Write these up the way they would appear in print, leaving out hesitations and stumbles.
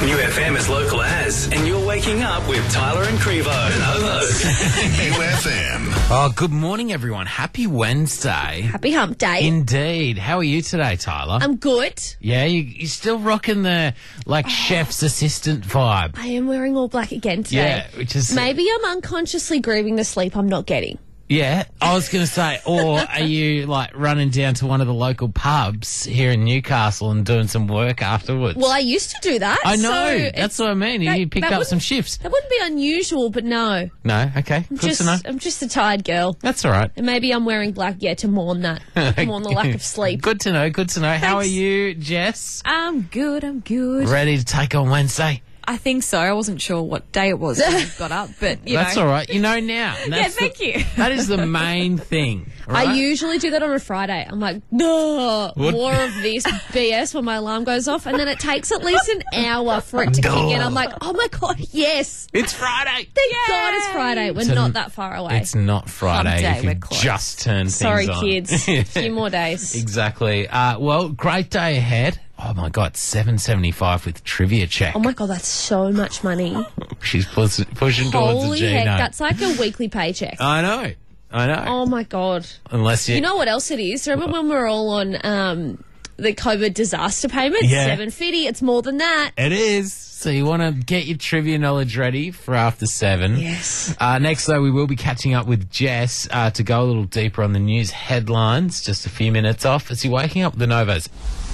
New FM is local as, and you're waking up with Tyler and Crevo. New FM. Oh, good morning, everyone. Happy Wednesday. Happy hump day. Indeed. How are you today, Tyler? I'm good. Yeah, you're still rocking the, chef's assistant vibe. I am wearing all black again today. Yeah, which is... Maybe I'm unconsciously grieving the sleep I'm not getting. Yeah, I was going to say, or are you, running down to one of the local pubs here in Newcastle and doing some work afterwards? Well, I used to do that. I know. So That's what I mean. You picked up some shifts. That wouldn't be unusual, but no. No? Okay. Good to know. I'm just a tired girl. That's all right. And maybe I'm wearing black, to mourn that. To mourn the lack of sleep. Good to know. How are you, Jess? I'm good. Ready to take on Wednesday? I think so. I wasn't sure what day it was when I got up, but That's all right. You know now. Yeah, thank you. That is the main thing. Right? I usually do that on a Friday. I'm like, no, What? more of this BS when my alarm goes off. And then it takes at least an hour for it to kick in. I'm like, oh my God, yes. It's Friday. Thank God it's Friday. We're not that far away. It's not Friday Hump day, if you we're close. just turn things Sorry, on. kids. A few more days. Exactly. Well, great day ahead. Oh my God, $7.75 with trivia check. Oh my God, that's so much money. She's pushing towards the Holy Gino. heck, that's like a weekly paycheck. I know. Oh my God. Unless You know what else it is? Remember when we were all on the COVID disaster payment? Yeah. $7.50. It's more than that. It is. So you want to get your trivia knowledge ready for after 7. Yes. Next, though, we will be catching up with Jess to go a little deeper on the news headlines, just a few minutes off as you're waking up with the Novas.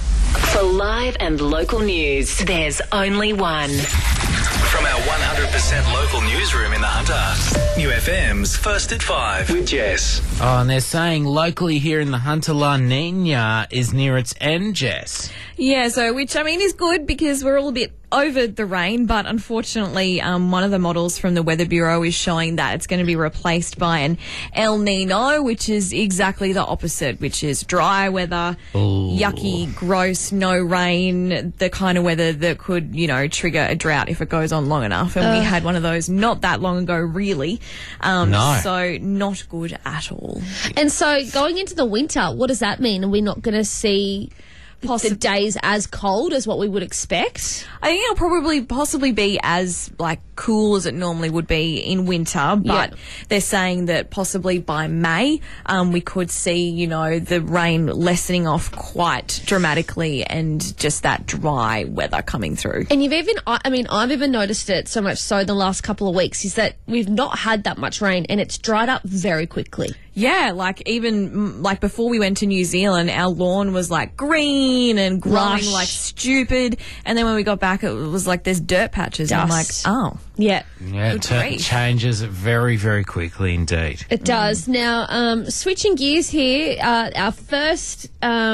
For live and local news, there's only one. From our 100% local newsroom in the Hunter, New FM's First at 5 with Jess. Oh, and they're saying locally here in the Hunter, La Nina is near its end, Jess. Yeah, so which I mean is good because we're all a bit over the rain, but unfortunately one of the models from the Weather Bureau is showing that it's going to be replaced by an El Nino, which is exactly the opposite, which is dry weather, yucky, gross, no rain, the kind of weather that could, trigger a drought if it goes on long enough. And we had one of those not that long ago, really. No. So not good at all. And so going into the winter, what does that mean? Are we not going to see the days as cold as what we would expect? I think it'll probably possibly be as cool as it normally would be in winter, but they're saying that possibly by May we could see, the rain lessening off quite dramatically and just that dry weather coming through. And I've even noticed it so much so the last couple of weeks is that we've not had that much rain and it's dried up very quickly. Yeah, even before we went to New Zealand, our lawn was green and growing Lush. like stupid. And then when we got back, it was there's dirt patches. Dust. I'm like, oh. Yeah. Yeah, Good it grief. changes very, very quickly indeed. It does. Now, switching gears here, our first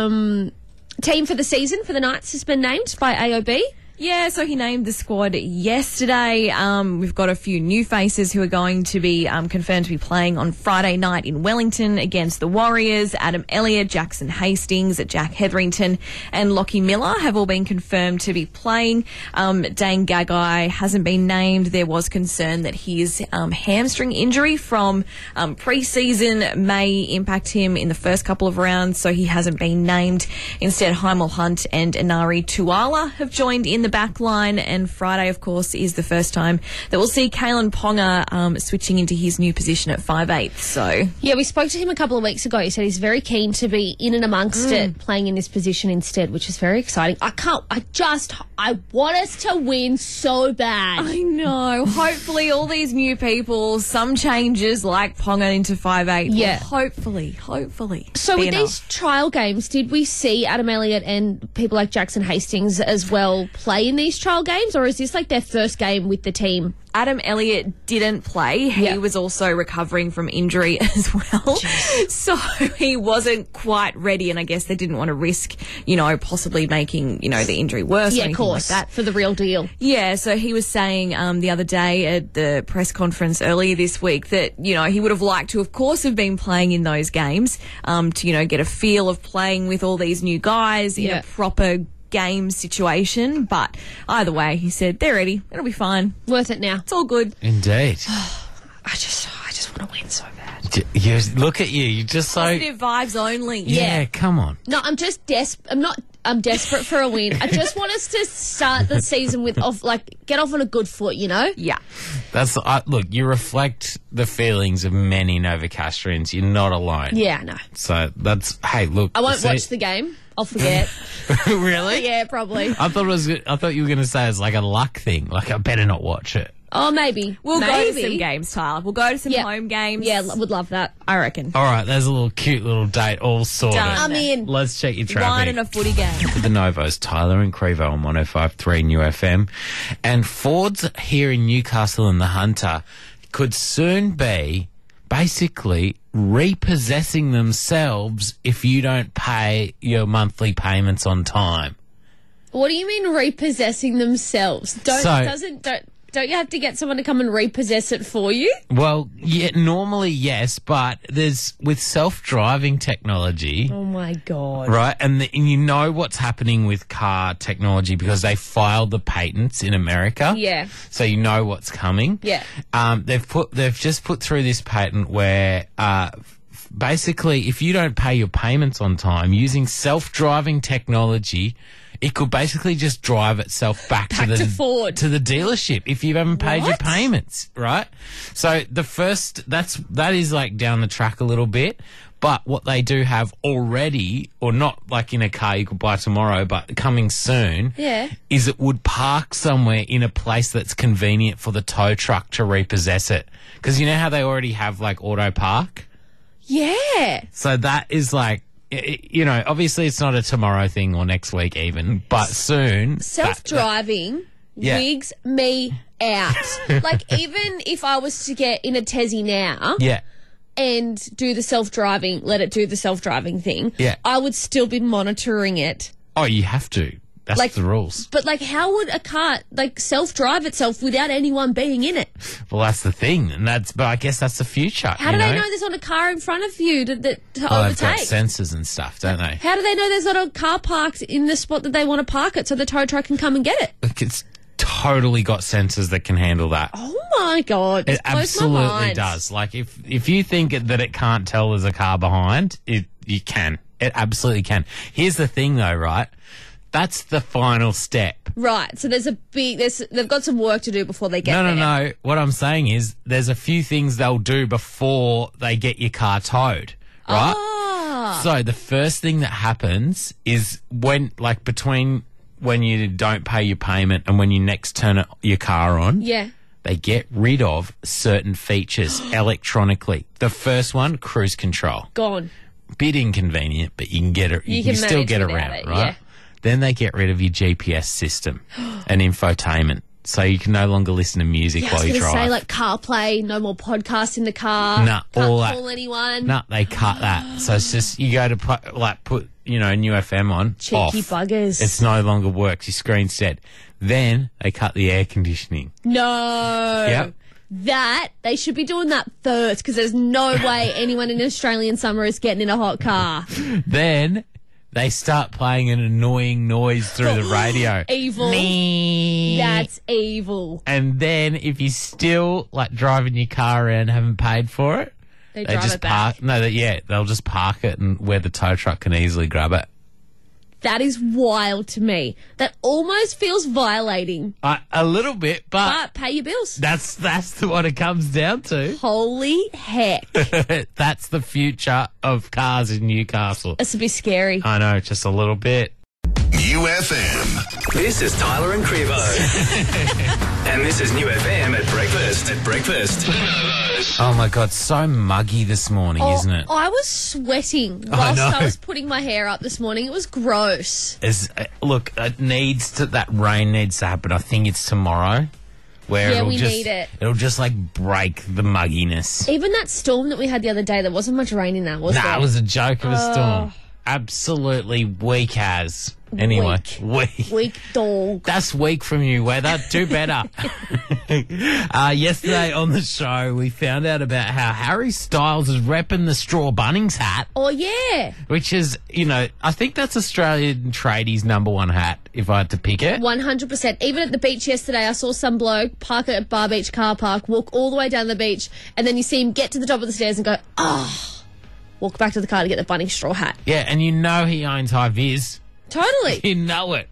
team for the season for the Knights has been named by AOB. Yeah, so he named the squad yesterday. We've got a few new faces who are going to be confirmed to be playing on Friday night in Wellington against the Warriors. Adam Elliott, Jackson Hastings, Jack Hetherington and Lockie Miller have all been confirmed to be playing. Dane Gagai hasn't been named. There was concern that his hamstring injury from pre-season may impact him in the first couple of rounds, so he hasn't been named. Instead, Heimel Hunt and Inari Tuala have joined in the back line, and Friday, of course, is the first time that we'll see Kalen Ponga switching into his new position at 5'8". So Yeah, we spoke to him a couple of weeks ago. He said he's very keen to be in and amongst it, playing in this position instead, which is very exciting. I want us to win so bad. I know. Hopefully, all these new people, some changes like Ponga into 5'8". Yeah. Will hopefully. So be with these enough. trial games, did we see Adam Elliott and people like Jackson Hastings as well play in these trial games, or is this their first game with the team? Adam Elliott didn't play. He Yeah. was also recovering from injury as well. So he wasn't quite ready, and I guess they didn't want to risk, possibly making, the injury worse or Yeah, of anything course, like that. for the real deal. Yeah, so he was saying the other day at the press conference earlier this week that, he would have liked to, of course, have been playing in those games to, get a feel of playing with all these new guys in Yeah. a proper game situation. But either way, he said they're ready. It'll be fine. Worth it now. It's all good. Indeed. I just want to win so bad. Look at you. You're just so... Positive vibes only. Yeah, come on. No, I'm just I'm not I'm desperate for a win. I just want us to start the season with get off on a good foot, you know? Yeah. That's look. You reflect the feelings of many Novocastrians. You're not alone. Yeah, I know. So that's look. I won't watch the game. I'll forget. Really? Yeah, probably. I thought you were going to say it's like a luck thing. Like I better not watch it. Oh, maybe. We'll go to some games, Tyler. We'll go to some home games. Yeah, would love that. I reckon. All right, there's a little cute little date all sorted. Done. I'm in. Let's check your traffic. Wine and a footy game. For the Novos, Tyler and Crevo on 105.3 New FM. And Ford's here in Newcastle and the Hunter could soon be basically repossessing themselves if you don't pay your monthly payments on time. What do you mean repossessing themselves? Don't you have to get someone to come and repossess it for you? Well, yeah, normally yes, but there's with self-driving technology. Oh my God. Right, and you know what's happening with car technology because they filed the patents in America. Yeah. So you know what's coming. Yeah. They've just put through this patent where basically if you don't pay your payments on time using self-driving technology, it could basically just drive itself back to Ford. to the dealership if you haven't paid your What? payments, right? So that is like down the track a little bit. But what they do have already, or not like in a car you could buy tomorrow, but coming soon, is it would park somewhere in a place that's convenient for the tow truck to repossess it. Because you know how they already have like auto park? Yeah. So that is like, you know, obviously it's not a tomorrow thing or next week even, but soon. Self-driving wigs me out. Like, even if I was to get in a Tessie now and do the self-driving, let it do the self-driving thing, I would still be monitoring it. Oh, you have to. That's the rules. But, like, how would a car, like, self-drive itself without anyone being in it? Well, that's the thing. But I guess that's the future. How do they know there's not a car in front of you to They've got overtake? sensors and stuff, don't they? How do they know there's not a car parked in the spot that they want to park it so the tow truck can come and get it? Look, it's totally got sensors that can handle that. Oh, my God. It absolutely does. Like, if you think that it can't tell there's a car behind, you can. It absolutely can. Here's the thing, though, right? That's the final step. Right. So they've got some work to do before they get there. No. What I'm saying is there's a few things they'll do before they get your car towed, right? Ah. So the first thing that happens is between when you don't pay your payment and when you next turn your car on. Yeah. They get rid of certain features electronically. The first one, cruise control. Gone. Bit inconvenient, but you can get it. You can still manage get without around, it, right? yeah. Then they get rid of your GPS system and infotainment, so you can no longer listen to music Yeah, I while was you going to drive. say, like, CarPlay, no more podcasts in the car. Nah, can't all that. call anyone. No, they cut that. So it's just you go to put New FM on. Cheeky off. buggers. It's no longer works. Your screen's dead. Then they cut the air conditioning. No. Yep. That, they should be doing that first because there's no way anyone in Australian summer is getting in a hot car. Then they start playing an annoying noise through the radio. Evil. Nee. That's evil. And then if you still driving your car around and haven't paid for it, They drive just it back. park. No, they'll just park it and where the tow truck can easily grab it. That is wild to me. That almost feels violating. A little bit, But pay your bills. that's what it comes down to. Holy heck. That's the future of cars in Newcastle. This would be scary. I know, just a little bit. UFM. This is Tyler and Crevo. And this is New FM at breakfast. Oh my God, so muggy this morning, isn't it? I was sweating whilst know. I was putting my hair up this morning. It was gross. Look, that rain needs to happen. I think it's tomorrow. Where Yeah, it'll we just, need it. It'll just break the mugginess. Even that storm that we had the other day, there wasn't much rain in that, was there? Nah, it was a joke of a storm. Absolutely weak as. Anyway, weak. Weak dog. That's weak from you, weather. Do better. Yesterday on the show, we found out about how Harry Styles is repping the straw Bunnings hat, Oh, yeah. which is, I think that's Australian tradies' number one hat, if I had to pick it. 100%. Even at the beach yesterday, I saw some bloke park at Bar Beach car park, walk all the way down the beach, and then you see him get to the top of the stairs and go, walk back to the car to get the Bunnings straw hat. Yeah, and he owns High Vis. Totally. You know it.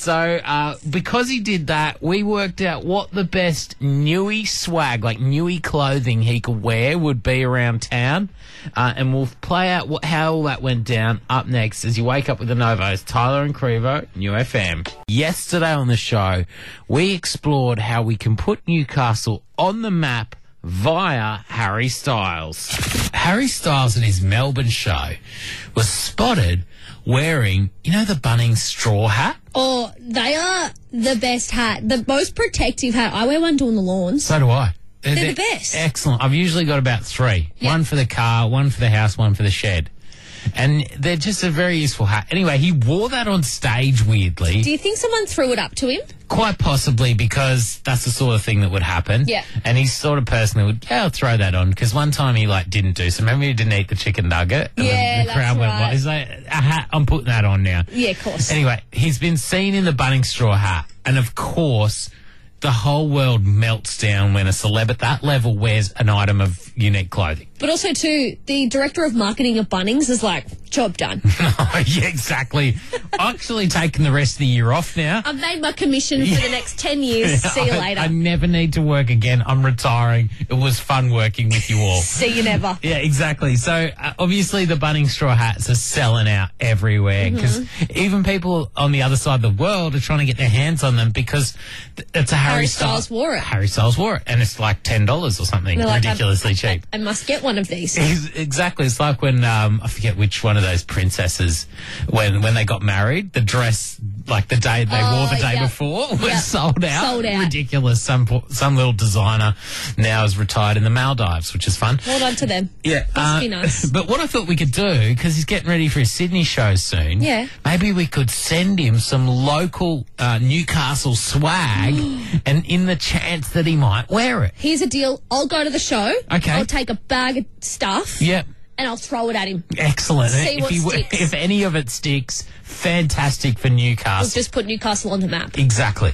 So, because he did that, we worked out what the best newy swag, like newy clothing he could wear would be around town. And we'll play out how all that went down up next as you wake up with the Novos. Tyler and Crevo, New FM. Yesterday on the show, we explored how we can put Newcastle on the map via Harry Styles. Harry Styles in his Melbourne show was spotted wearing, you know, the Bunnings straw hat? Oh, they are the best hat. The most protective hat. I wear one doing the lawns. So do I. They're the best. Excellent. I've usually got about 3. Yeah. One for the car, one for the house, one for the shed. And they're just a very useful hat. Anyway, he wore that on stage weirdly. Do you think someone threw it up to him? Quite possibly, because that's the sort of thing that would happen. Yeah. And he's the sort of person that would, I'll throw that on. Because one time he, didn't do so. Remember he didn't eat the chicken nugget? And Yeah, the crowd that's went, right. what? He's like, a hat, I'm putting that on now. Yeah, of course. Anyway, he's been seen in the Bunnings straw hat. And of course, the whole world melts down when a celeb at that level wears an item of unique clothing. But also, too, the director of marketing of Bunnings is like, job done. Yeah, exactly. Actually taking the rest of the year off now. I've made my commission for the next 10 years. See you later. I never need to work again. I'm retiring. It was fun working with you all. See you never. Yeah, exactly. So, obviously, the Bunnings straw hats are selling out everywhere because even people on the other side of the world are trying to get their hands on them because it's a Harry Styles wore it. Harry Styles wore it, and it's like $10 or something. They're like, ridiculously cheap. I must get one of these. Exactly. It's like when, I forget which one of those princesses, when they got married, the dress, like the day they wore the day before, was sold out. Sold out. Ridiculous. Some little designer now is retired in the Maldives, which is fun. Hold on to them. Yeah. Must be nice. But what I thought we could do, because he's getting ready for his Sydney show soon, maybe we could send him some local Newcastle swag and in the chance that he might wear it. Here's a deal. I'll go to the show. Okay. I'll take a bag of stuff. Yep. And I'll throw it at him. Excellent. See what sticks. If any of it sticks, fantastic for Newcastle. We'll just put Newcastle on the map. Exactly.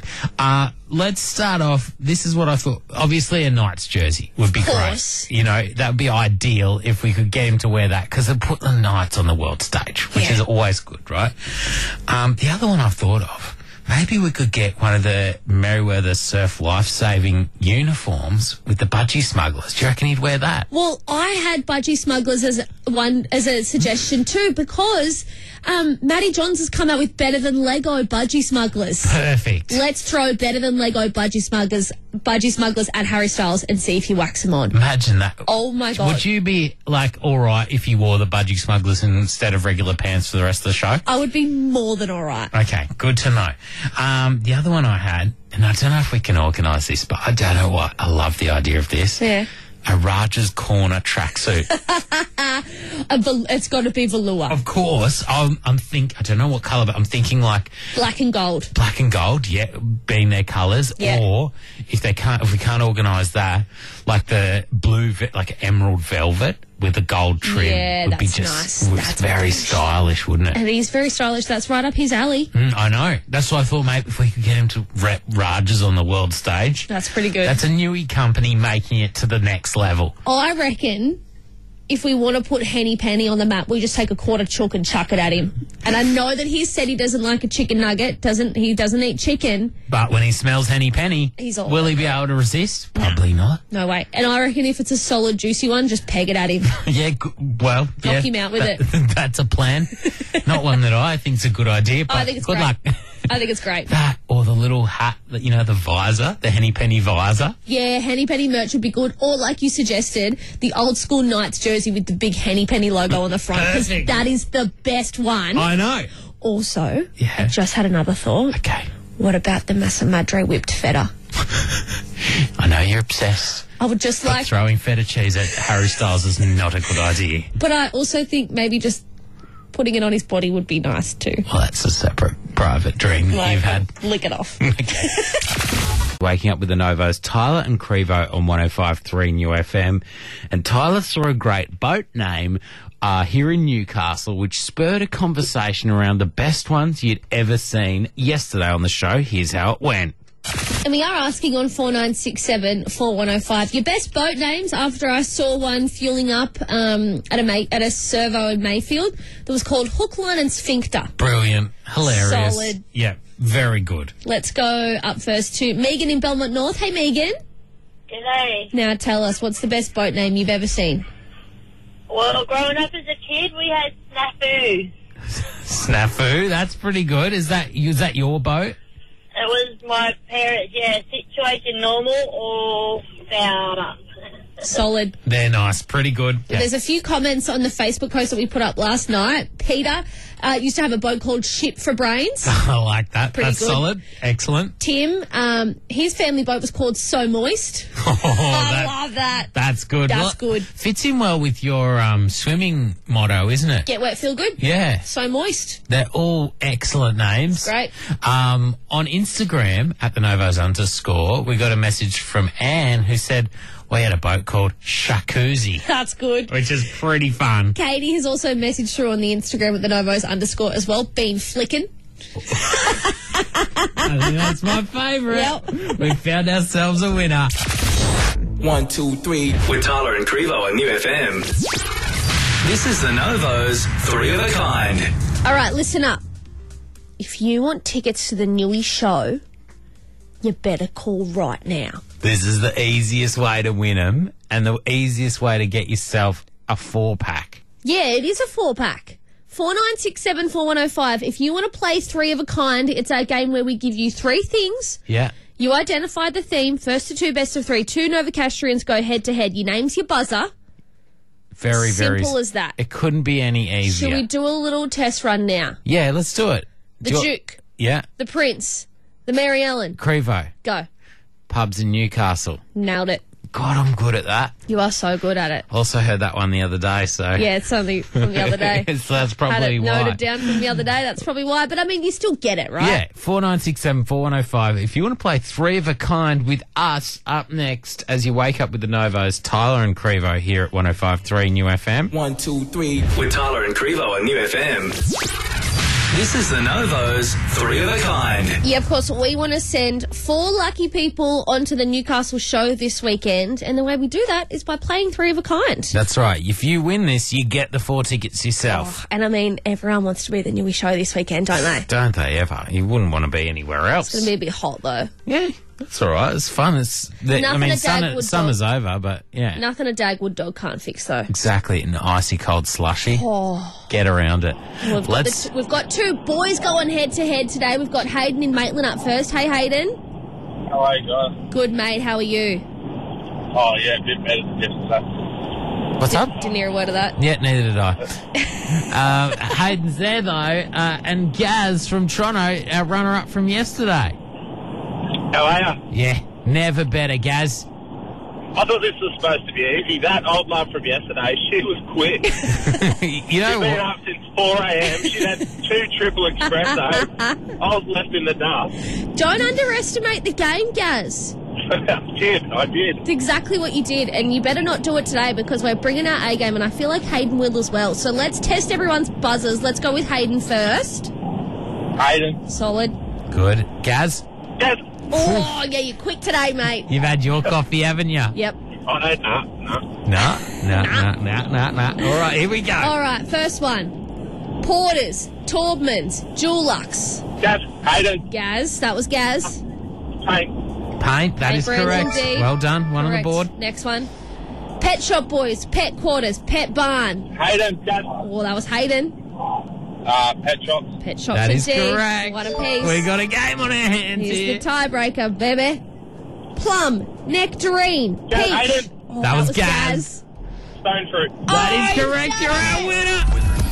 Let's start off. This is what I thought. Obviously, a Knights jersey would be great. You know, that would be ideal if we could get him to wear that because it put the Knights on the world stage, which is always good, right? The other one I've thought of, maybe we could get one of the Merriweather Surf Life-Saving uniforms with the Budgie Smugglers. Do you reckon he'd wear that? Well, I had Budgie Smugglers as a suggestion too because Matty Johns has come out with Better Than Lego Budgie Smugglers. Perfect. Let's throw Better Than Lego Budgie Smugglers at Harry Styles and see if he whacks them on. Imagine that. Oh my God. Would you be all right if you wore the Budgie Smugglers instead of regular pants for the rest of the show? I would be more than all right. Okay, good to know. The other one I had, and I don't know if we can organise this, but I don't know what. I love the idea of this. Yeah. A Raj's Corner tracksuit. It's got to be velour. Of course. I don't know what colour, but I'm thinking like black and gold. Black and gold, yeah, being their colours. Yeah. Or if we can't organise that, like the blue, like emerald velvet with a gold trim would be just nice. That's very stylish, wouldn't it? And he's very stylish. That's right up his alley. I know. That's why I thought maybe if we could get him to rep Raj's on the world stage. That's pretty good. That's a newie company making it to the next level. I reckon if we want to put Henny Penny on the map, we just take a quarter chook and chuck it at him. And I know that he said he doesn't like a chicken nugget. He doesn't eat chicken. But when he smells Henny Penny, will he be able to resist? Probably not. No way. And I reckon if it's a solid, juicy one, just peg it at him. Knock him out with it. That's a plan. Not one that I think's a good idea, but I think it's good great. luck. I think it's great. That or the little hat, the visor, the Henny Penny visor. Yeah, Henny Penny merch would be good. Or like you suggested, the old school Knights jersey with the big Henny Penny logo on the front. Because that is the best one. I know. Also, I just had another thought. Okay. What about the Massa Madre whipped feta? I know you're obsessed. I would just But throwing feta cheese at Harry Styles is not a good idea. But I also think maybe just putting it on his body would be nice too. Well, that's a separate private dream that you've had. Lick it off. Waking up with the Novos, Tyler and Crevo on 105.3 New FM. And Tyler saw a great boat name here in Newcastle, which spurred a conversation around the best ones you'd ever seen yesterday on the show. Here's how it went. And we are asking on 4967 4105 your best boat names after I saw one fueling up at a servo in Mayfield that was called Hook, Line and Sphincter. Brilliant. Hilarious. Solid. Yeah, very good. Let's go up first to Megan in Belmont North. Hey, Megan. G'day. Now tell us, what's the best boat name you've ever seen? Well, growing up as a kid, we had Snafu. Snafu, that's pretty good. Is that your boat? It was my parents, situation normal or fouled up. Solid. They're nice, pretty good. Yeah. There's a few comments on the Facebook post that we put up last night. Peter used to have a boat called Ship for Brains. I like that. Pretty That's good. solid. Excellent. Tim, his family boat was called So Moist. I love that. That's good. That's good. Fits in well with your swimming motto, isn't it? Get wet, feel good. Yeah. So Moist. They're all excellent names. Great. On Instagram, at the Novos _ we got a message from Anne who said, we had a boat called Shakuzi, That's good. which is pretty fun. Katie has also messaged through on the Instagram with the Novos _ as well, been flicking. I think that's my favourite. Yep. We found ourselves a winner. 1, 2, 3. With Tyler and Crevo on New FM. This is the Novos 3 of a Kind. All right, listen up. If you want tickets to the Newy show, you better call right now. This is the easiest way to win them and the easiest way to get yourself a 4-pack. Yeah, it is a 4-pack. 4967 4105. If you want to play 3 of a Kind, it's a game where we give you 3 things. Yeah. You identify the theme, first to 2, best of 3. 2 Novocastrians go head to head. Your name's your buzzer. Very, very simple as that. It couldn't be any easier. Should we do a little test run now? Yeah, let's do it. The Duke, Yeah. the Prince, the Mary Ellen. Crevo. Go. Pubs in Newcastle. Nailed it. God, I'm good at that. You are so good at it. Also heard that one the other day, so... Yeah, it's only from the other day. So that's Had probably it why. noted down from the other day. That's probably why. But, I mean, you still get it, right? Yeah, 4967 4105. If you want to play 3 of a Kind with us up next as you wake up with the Novos, Tyler and Crevo here at 105.3 New FM. 1, 2, 3. With Tyler and Crevo on New FM. This is the Novos 3 of a Kind. Yeah, of course, we want to send 4 lucky people onto the Newcastle show this weekend. And the way we do that is by playing 3 of a Kind. That's right. If you win this, you get the 4 tickets yourself. And, I mean, everyone wants to be the Newy show this weekend, don't they? Don't they ever? You wouldn't want to be anywhere else. It's going to be a bit hot, though. Yeah, that's all right. It's fun. Summer's over, but yeah. Nothing a Dagwood dog can't fix, though. Exactly. An icy cold slushy. Oh. Get around it. We've got 2 boys going head to head today. We've got Hayden in Maitland up first. Hey, Hayden. How are you guys? Good, mate. How are you? Oh, yeah, a bit better than yesterday. What's up? Didn't hear a word of that. Yeah, neither did I. Hayden's there, though, and Gaz from Toronto, our runner-up from yesterday. How are you? Yeah, never better, Gaz. I thought this was supposed to be easy. That old love from yesterday, she was quick. You know She'd been what? up since 4 a.m. She'd had 2 triple espressos. I was left in the dust. Don't underestimate the game, Gaz. I did. It's exactly what you did, and you better not do it today because we're bringing our A game, and I feel like Hayden will as well. So let's test everyone's buzzers. Let's go with Hayden first. Hayden. Solid. Good. Gaz, Yes. Oh, yeah, you're quick today, mate. you've had your coffee, haven't you? Yep. Oh, no. No. All right, here we go. All right, first one. Porters, Taubmans, Dulux. Yes. Hayden. Gaz, that was Gaz. Paint. That is Paint brands correct. indeed. Well done. One Correct. on the board. Next one. Pet Shop Boys, Pet Quarters, Pet Barn. Hayden. Yes. Well, that was Hayden. Pet shops. Pet Shops That is indeed. correct. One apiece. We got a game on our hands Here's here. the tiebreaker, baby. Plum, Nectarine, Yes, Peach. Hayden. Oh, That was Gaz. Stone fruit. That is Oh, correct. you You're done our winner.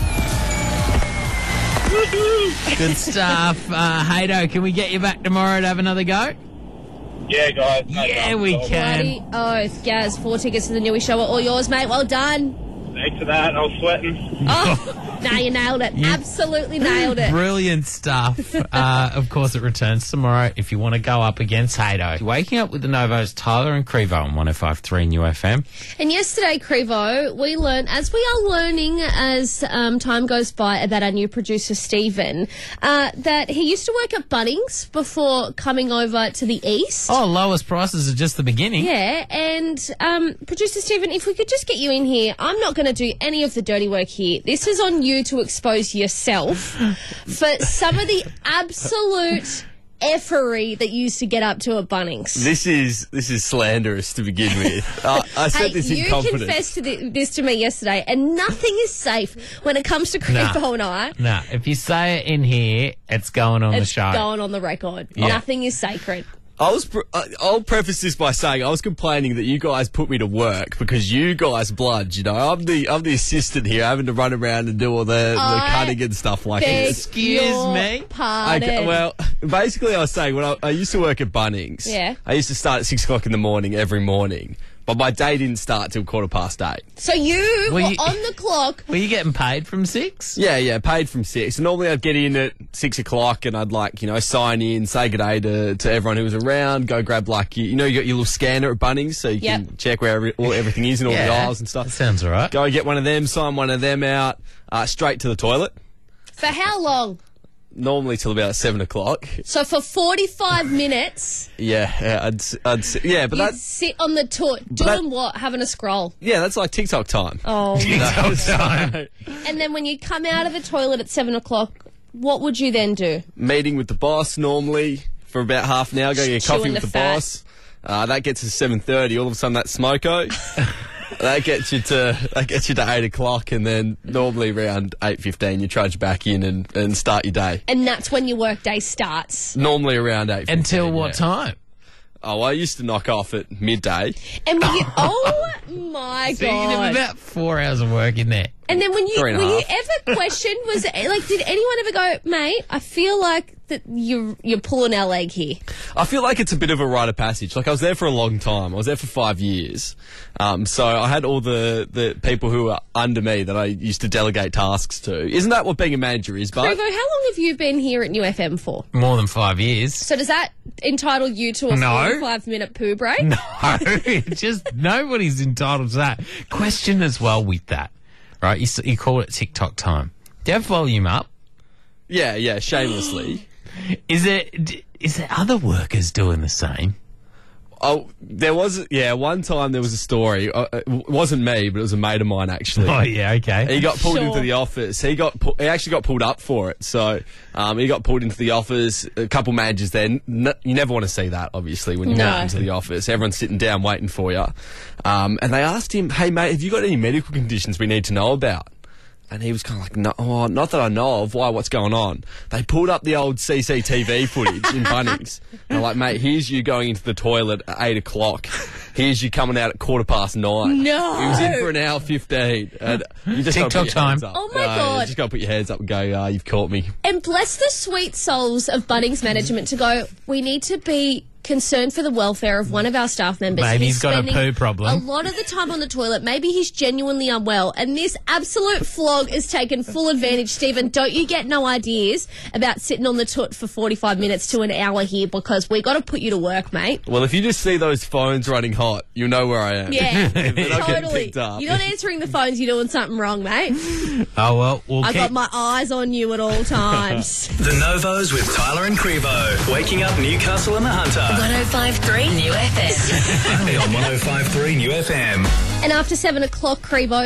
Good stuff. Haydo, can we get you back tomorrow to have another go? Yeah, guys. Yeah, we can. Bloody oath. Gaz, 4 tickets to the Newy show are all yours, mate. Well done. Thanks for that. I was sweating. Oh, no, you nailed it. Absolutely nailed it. Brilliant stuff. Of course, it returns tomorrow if you want to go up against Hato. You're waking up with the Novos, Tyler and Crevo on 105.3 New FM. And yesterday, Crevo, we learned, as we are learning as time goes by about our new producer, Stephen, that he used to work at Bunnings before coming over to the east. Oh, lowest prices are just the beginning. Yeah, and producer Stephen, if we could just get you in here, I'm not going to do any of the dirty work here. This is on you to expose yourself for some of the absolute effery that you used to get up to at Bunnings. This is slanderous to begin with. I said this in confidence. You confessed to this to me yesterday, and nothing is safe when it comes to Crevo and I. No, if you say it in here, it's going on the show. It's going on the record. Yeah. Nothing is sacred. I'll preface this by saying I was complaining that you guys put me to work because you guys bludge. You know, I'm the assistant here, having to run around and do all the cutting and stuff like this. Excuse me. Pardon. Well, basically, I was saying when I used to work at Bunnings. Yeah. I used to start at 6 o'clock in the morning every morning. But my day didn't start till 8:15. So you were on the clock. Were you getting paid from 6? Yeah, paid from 6. And normally I'd get in at 6 o'clock and I'd sign in, say good day to everyone who was around, go grab you got your little scanner at Bunnings so you can check where everything is and all the aisles and stuff. That sounds all right. Go get one of them, sign one of them out, straight to the toilet. For how long? Normally till about 7 o'clock. So for 45 minutes. I'd but you'd sit on the toilet doing what? Having a scroll. Yeah, that's like TikTok time. Oh, TikTok time. And then when you come out of the toilet at 7 o'clock, what would you then do? Meeting with the boss normally for about half an hour. Go get a coffee with the boss. That gets us to 7:30. All of a sudden, that smoko. That gets you to 8 o'clock, and then normally around 8:15 you trudge back in and start your day. And that's when your work day starts. Normally around 8:15. Until what time? Oh, I used to knock off at midday. And when you, oh my So you god! have about 4 hours of work in there. And then when you 3.5. were you ever questioned? Was it like, did anyone ever go, mate? I feel like that you're pulling our leg here. I feel like it's a bit of a rite of passage. Like I was there for a long time. I was there for 5 years. So I had all the people who were under me that I used to delegate tasks to. Isn't that what being a manager is, Bud? Crevo, how long have you been here at New FM for? More than 5 years. So does that entitle you to a 45-minute poo break? No, just nobody's entitled to that. Question as well with that, right? You call it TikTok time. Do you have volume up? Yeah, shamelessly. Is there other workers doing the same? Oh, there was, one time there was a story. It wasn't me, but it was a mate of mine, actually. Oh, yeah, okay. He got pulled into the office. He actually got pulled up for it. So, he got pulled into the office. A couple managers there. You never want to see that, obviously, when you go into the office. Everyone's sitting down waiting for you. And they asked him, hey, mate, have you got any medical conditions we need to know about? And he was kind of like, no, not that I know of. Why? What's going on? They pulled up the old CCTV footage in Bunnings. They're like, mate, here's you going into the toilet at 8 o'clock. Here's you coming out at 9:15. No. He was in for an hour 15. And you just TikTok time. Oh, my God. You just got to put your hands up and go, you've caught me. And bless the sweet souls of Bunnings management to go, we need to be concerned for the welfare of one of our staff members. Maybe he's got a poo problem. A lot of the time on the toilet. Maybe he's genuinely unwell. And this absolute flog is taken full advantage. Stephen, don't you get no ideas about sitting on the toot for 45 minutes to an hour here, because we got to put you to work, mate. Well, if you just see those phones running hot, you know where I am. Yeah, totally. You're not answering the phones, you're doing something wrong, mate. Oh, well, I got my eyes on you at all times. The Novos with Tyler and Crevo. Waking up Newcastle and the Hunter. 105.3 New FM. Only on 105.3 New FM. And after 7 o'clock, Crevo,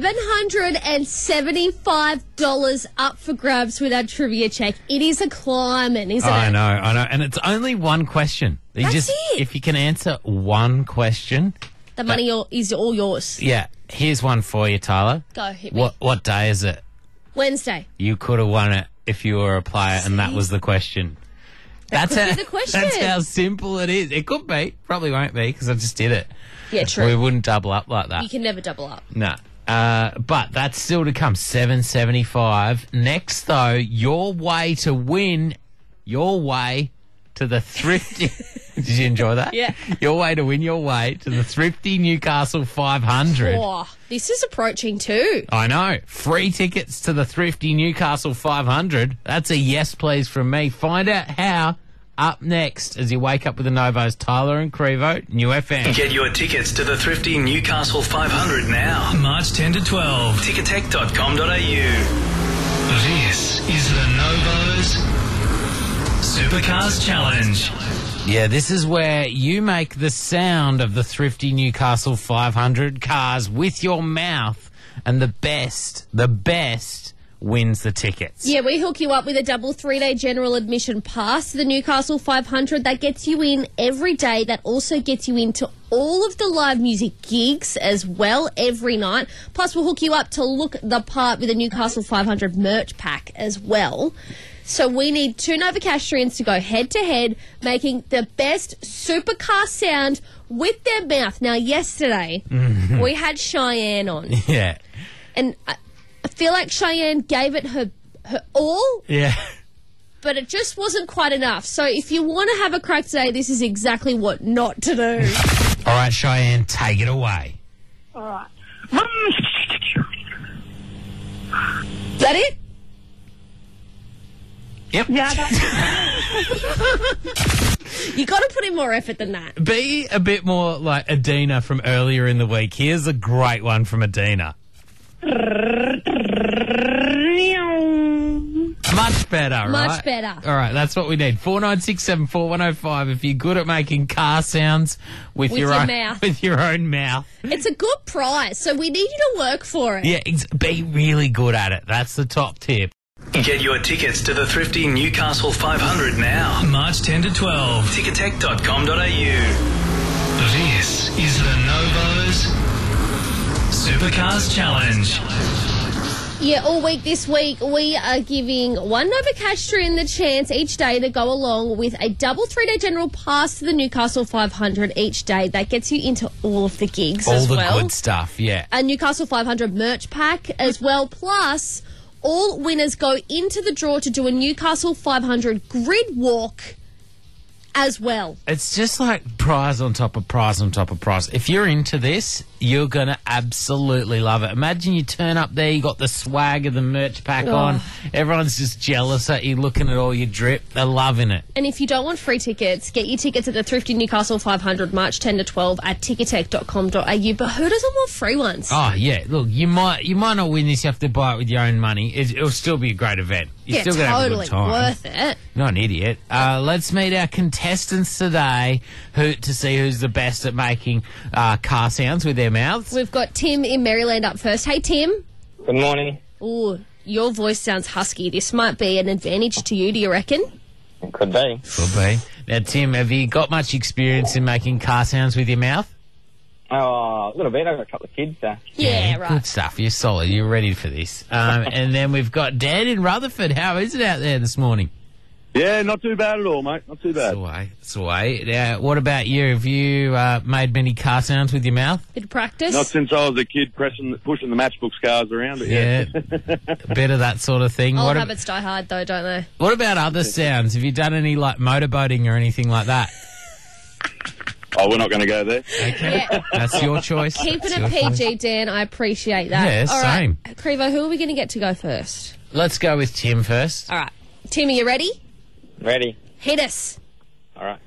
$775 up for grabs with our trivia check. It is a climbing, isn't it? I know. And it's only one question. That's it. If you can answer one question, the money is all yours. Yeah. Here's one for you, Tyler. Go, hit me. What day is it? Wednesday. You could have won it if you were a player, and that was the question. That could be the question. That's how simple it is. It could be. Probably won't be, because I just did it. Yeah, true. We wouldn't double up like that. You can never double up. No. But that's still to come. $775. Next, though, your way to win, your way to the Thrifty. Did you enjoy that? Yeah. Your way to win your way to the Thrifty Newcastle 500. Oh, this is approaching too. I know. Free tickets to the Thrifty Newcastle 500. That's a yes, please, from me. Find out how up next as you wake up with the Novos, Tyler and Crevo, New FM. Get your tickets to the Thrifty Newcastle 500 now. March 10 to 12. Ticketek.com.au. This is the Novos Supercars Challenge. Yeah, this is where you make the sound of the Thrifty Newcastle 500 cars with your mouth, and the best wins the tickets. Yeah, we hook you up with a double 3-day general admission pass to the Newcastle 500. That gets you in every day. That also gets you into all of the live music gigs as well every night. Plus, we'll hook you up to look the part with a Newcastle 500 merch pack as well. So we need 2 Nova Castrians to go head-to-head, making the best supercar sound with their mouth. Now, yesterday, we had Cheyenne on. Yeah. And I feel like Cheyenne gave it her all. Yeah. But it just wasn't quite enough. So if you want to have a crack today, this is exactly what not to do. All right, Cheyenne, take it away. All right. Is that it? Yep. Yeah, You got to put in more effort than that. Be a bit more like Adina from earlier in the week. Here's a great one from Adina. Much better, right? Much better. All right, that's what we need. 49674105. If you're good at making car sounds with your own mouth. with your own mouth. It's a good prize, so we need you to work for it. Yeah, be really good at it. That's the top tip. Get your tickets to the Thrifty Newcastle 500 now. March 10 to 12. Ticketek.com.au. This is the Novos Supercars Challenge. Yeah, all week this week, we are giving one Nova Castrian the chance each day to go along with a double 3-day general pass to the Newcastle 500 each day. That gets you into all of the gigs as well. All the good stuff, yeah. A Newcastle 500 merch pack as well, plus all winners go into the draw to do a Newcastle 500 grid walk as well. It's just like prize on top of prize on top of prize. If you're into this, you're going to absolutely love it. Imagine you turn up there, you got the swag of the merch pack on. Everyone's just jealous at you looking at all your drip. They're loving it. And if you don't want free tickets, get your tickets at the Thrifty Newcastle 500 March 10 to 12 at ticketek.com.au. But who doesn't want free ones? Oh, yeah. Look, you might not win this. You have to buy it with your own money. It'll still be a great event. You're still gonna have a good time. Worth it. Not an idiot. Let's meet our contestants today to see who's the best at making car sounds with their mouths. We've got Tim in Maryland up first. Hey, Tim. Good morning. Ooh, your voice sounds husky. This might be an advantage to you, do you reckon? It could be. Could be. Now, Tim, have you got much experience in making car sounds with your mouth? Oh, a little bit. I've got a couple of kids, so. Yeah, right. Good stuff. You're solid. You're ready for this. And then we've got Dan in Rutherford. How is it out there this morning? Yeah, not too bad at all, mate. Not too bad. It's the way. Now, what about you? Have you made many car sounds with your mouth? Bit of practice? Not since I was a kid pushing the Matchbook cars around. But yeah. A bit of that sort of thing. Old habits die hard, though, don't they? What about other sounds? Have you done any, like, motorboating or anything like that? Oh, we're not going to go there. Okay. Yeah. That's your choice. Keeping it PG, Dan. I appreciate that. Yeah, all same. Right, Crevo, who are we going to get to go first? Let's go with Tim first. All right. Tim, are you ready? Ready. Hit us. All right.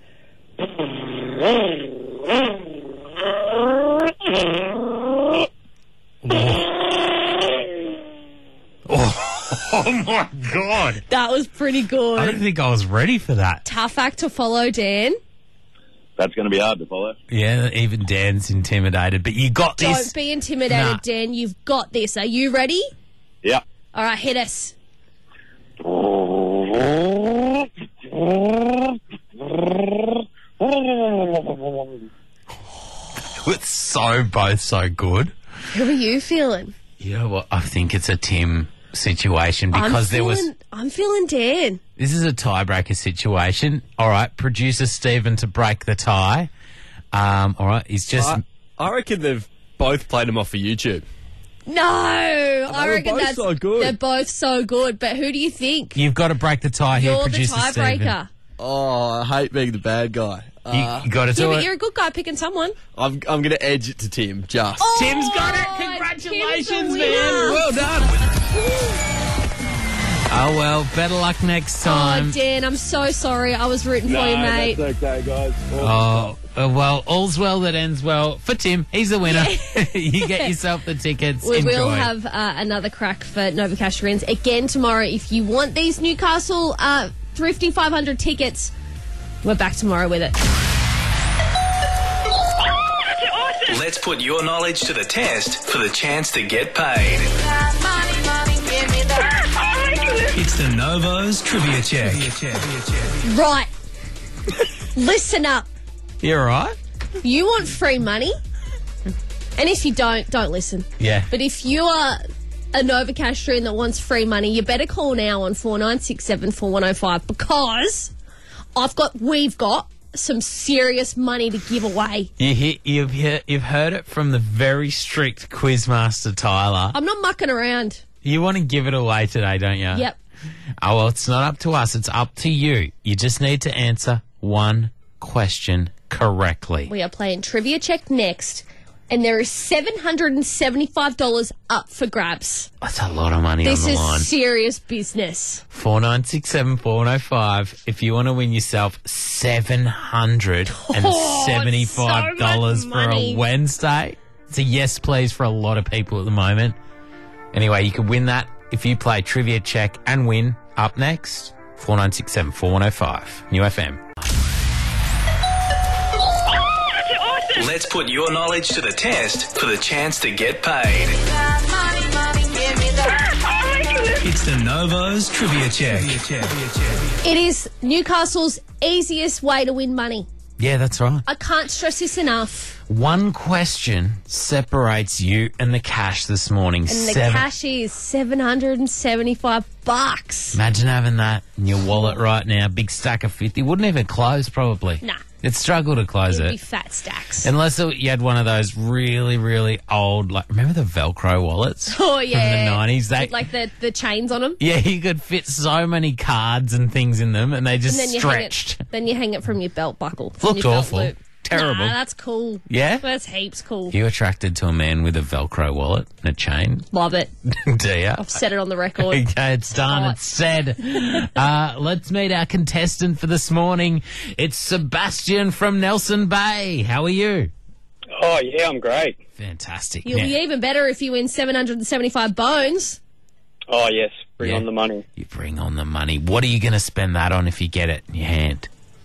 Oh my God. That was pretty good. I don't think I was ready for that. Tough act to follow, Dan. That's going to be hard to follow. Yeah, even Dan's intimidated, but you got this. Don't be intimidated, Dan. You've got this. Are you ready? Yeah. All right, hit us. It's both so good. Who are you feeling? You know what? I think it's a Tim situation because I'm feeling Dan. This is a tiebreaker situation. All right, producer Stephen to break the tie. All right, he's just. I reckon they've both played them off for YouTube. No, I reckon both so good. They're both so good. But who do you think? You've got to break the tie here, You're the producer Stephen. tiebreaker. Oh, I hate being the bad guy. You got to do but it. you're a good guy picking someone. I'm going to edge it to Tim, just. Tim's got it. Congratulations, man. Well done. Oh, well, better luck next time. Oh, Dan, I'm so sorry. I was rooting for you, mate. That's okay, guys. Well, all's well that ends well. For Tim, he's the winner. You get yourself the tickets. We Enjoy. will have another crack for Nova Cash Wins again tomorrow. If you want these Newcastle Thrifty 500 tickets, we're back tomorrow with it. Let's put your knowledge to the test for the chance to get paid. It's the Novo's Trivia Check. Right. Listen up. You all right? You want free money? And if you don't listen. Yeah. But if you are a Nova Castroon that wants free money, you better call now on 4967 4105 because we've got some serious money to give away. You've heard it from the very strict Quizmaster Tyler. I'm not mucking around. You want to give it away today, don't you? Yep. Oh, well, it's not up to us. It's up to you. You just need to answer one question correctly. We are playing Trivia Check next, and there is $775 up for grabs. That's a lot of money on the line. This is serious business. 4967 4105. If you want to win yourself $775 for a Wednesday, it's a yes, please, for a lot of people at the moment. Anyway, you can win that if you play Trivia Check and win. Up next, 4967 4105. New FM. Let's put your knowledge to the test for the chance to get paid. It's the Novo's Trivia Check. It is Newcastle's easiest way to win money. Yeah, that's right. I can't stress this enough. One question separates you and the cash this morning. And the cash is $775. Imagine having that in your wallet right now. Big stack of 50. Wouldn't even close, probably. Nah. It'd struggle to close It'd it. be fat stacks. Unless you had one of those really, really old, remember the Velcro wallets? Oh, yeah. From the 90s? With, like, the chains on them? Yeah, you could fit so many cards and things in them, and they just stretched. Then you hang it from your belt buckle. Looked awful. Terrible. Nah, that's cool. Yeah? That's heaps cool. You attracted to a man with a Velcro wallet and a chain? Love it. Do you? I've said it on the record. Okay, it's done. It's said. Let's meet our contestant for this morning. It's Sebastian from Nelson Bay. How are you? Oh, yeah, I'm great. Fantastic. You'll be even better if you win 775 bones. Oh, yes. Bring on the money. You bring on the money. What are you going to spend that on if you get it in your hand?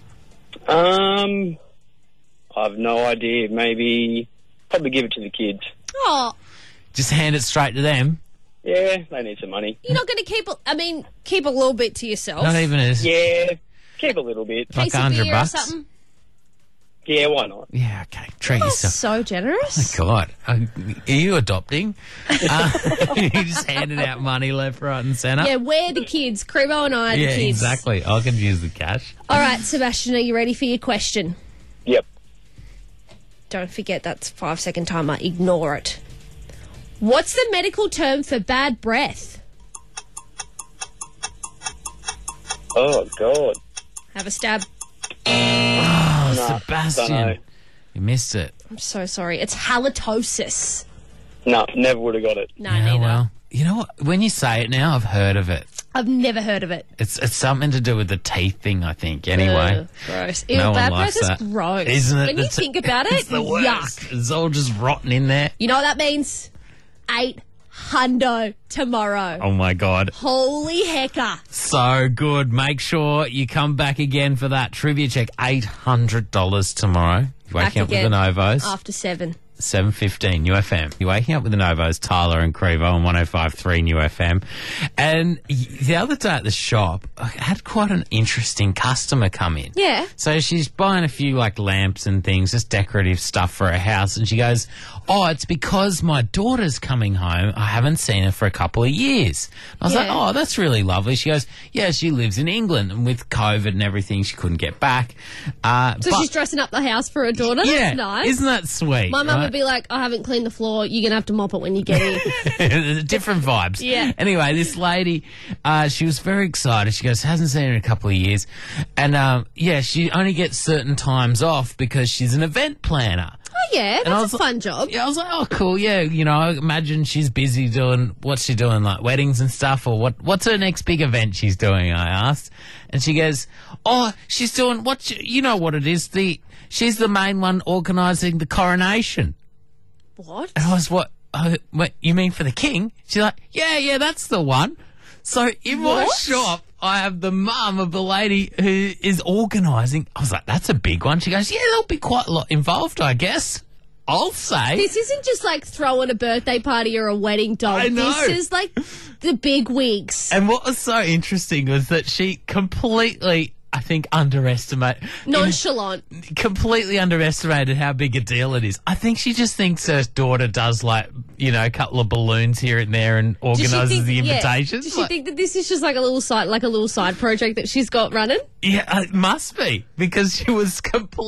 I've no idea. Probably give it to the kids. Oh. Just hand it straight to them? Yeah, they need some money. You're not going to keep a little bit to yourself. Not even as... Yeah, keep a little bit. Like $100 or something? Yeah, why not? Yeah, okay. Treat yourself. So generous. Oh, God. Are you adopting? You just handing out money left, right and centre? Yeah, we're the kids. Crebo and I are the kids. Yeah, exactly. I can use the cash. All right, Sebastian, are you ready for your question? Yep. Don't forget that's 5-second timer. Ignore it. What's the medical term for bad breath? Oh, God. Have a stab. Oh, Nah, Sebastian. dunno. You missed it. I'm so sorry. It's halitosis. No, never would have got it. No, neither. Well, you know what? When you say it now, I've heard of it. I've never heard of it. It's something to do with the teeth thing, I think, anyway. Ugh, gross. Ew, No one bad likes breath that. is gross. Isn't it? When you think about it, It's the worst. yuck. It's all just rotten in there. You know what that means? 800 tomorrow. Oh, my God. Holy hecker. So good. Make sure you come back again for that trivia check. $800 tomorrow. You're waking up with the Novos. After 7. 7:15 New FM. You're waking up with the Novos, Tyler and Crevo on 105.3 New FM. And the other day at the shop, I had quite an interesting customer come in. Yeah. So she's buying a few lamps and things, just decorative stuff for her house. And she goes, oh, it's because my daughter's coming home. I haven't seen her for a couple of years. And I was like, oh, that's really lovely. She goes, yeah, she lives in England. And with COVID and everything, she couldn't get back. So she's dressing up the house for her daughter? Yeah. That's nice. Isn't that sweet? My mum would be like, I haven't cleaned the floor. You're going to have to mop it when you get here. Different vibes. Yeah. Anyway, this lady, she was very excited. She goes, hasn't seen her in a couple of years. And, she only gets certain times off because she's an event planner. Oh, yeah, that's a fun job. Yeah, I was like, oh, cool, yeah. I imagine she's busy what's she doing, like weddings and stuff, or what's her next big event she's doing, I asked. And she goes, oh, she's doing, you know what it is, she's the main one organising the coronation. What? And I was, what, you mean for the king? She's like, yeah, that's the one. So in my shop, I have the mum of the lady who is organising. I was like, that's a big one. She goes, yeah, there'll be quite a lot involved, I guess. I'll say. This isn't just like throwing a birthday party or a wedding, dog. I know. This is like the big wigs. And what was so interesting was that she completely, I think, nonchalant. Completely underestimated how big a deal it is. I think she just thinks her daughter does a couple of balloons here and there and organises the invitations. Does she think that this is just like a little side project that she's got running? Yeah, it must be, because she was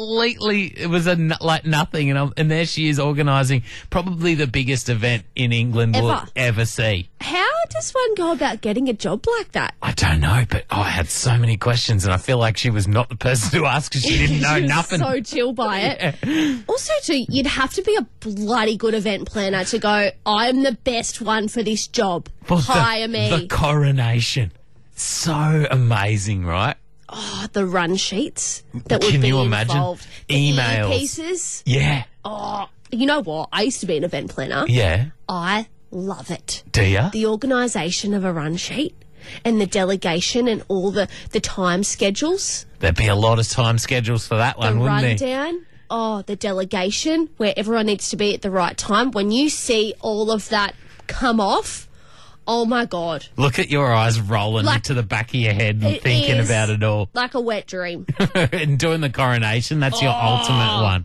it was nothing, and there she is organising probably the biggest event in England we'll ever see. How does one go about getting a job like that? I don't know, but I had so many questions, and I feel like she was not the person to ask because she didn't know nothing. So chill by it. Yeah. Also, too, you'd have to be a bloody good event planner to go, I'm the best one for this job. Hire me. The coronation. So amazing, right? Oh, the run sheets that would Can be you imagine? involved. Emails. Pieces. Yeah. Oh, you know what? I used to be an event planner. Yeah. I love it. Do you? The organisation of a run sheet and the delegation and all the time schedules. There'd be a lot of time schedules for that one, wouldn't there? Rundown. Oh, the delegation where everyone needs to be at the right time. When you see all of that come off, oh my God. Look at your eyes rolling into the back of your head and thinking about it all. Like a wet dream. And doing the coronation, that's your ultimate one.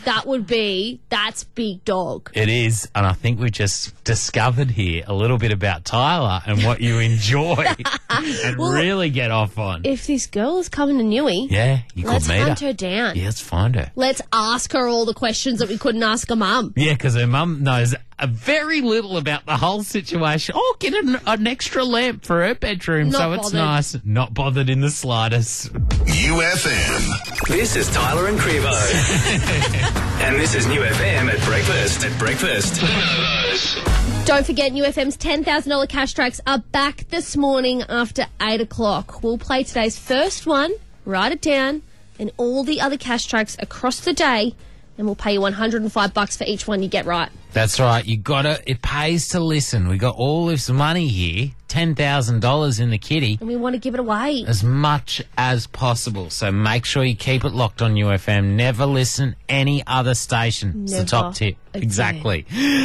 That's big dog. It is, and I think we just discovered here a little bit about Tyler and what you enjoy and really get off on. If this girl is coming to Newey, you could let's meet hunt her down. Yeah, let's find her. Let's ask her all the questions that we couldn't ask her mum. Yeah, because her mum knows very little about the whole situation. Oh, get an extra lamp for her bedroom, it's nice. Not bothered in the slightest. UFM. This is Tyler and Crevo. And this is New FM at breakfast. Don't forget, New FM's $10,000 cash tracks are back this morning after 8 o'clock. We'll play today's first one, write it down, and all the other cash tracks across the day, and we'll pay you $105 for each one you get right. That's right. It pays to listen. We got all this money here, $10,000 in the kitty. And we want to give it away. As much as possible. So make sure you keep it locked on UFM. Never listen any other station. It's the top tip. Exactly.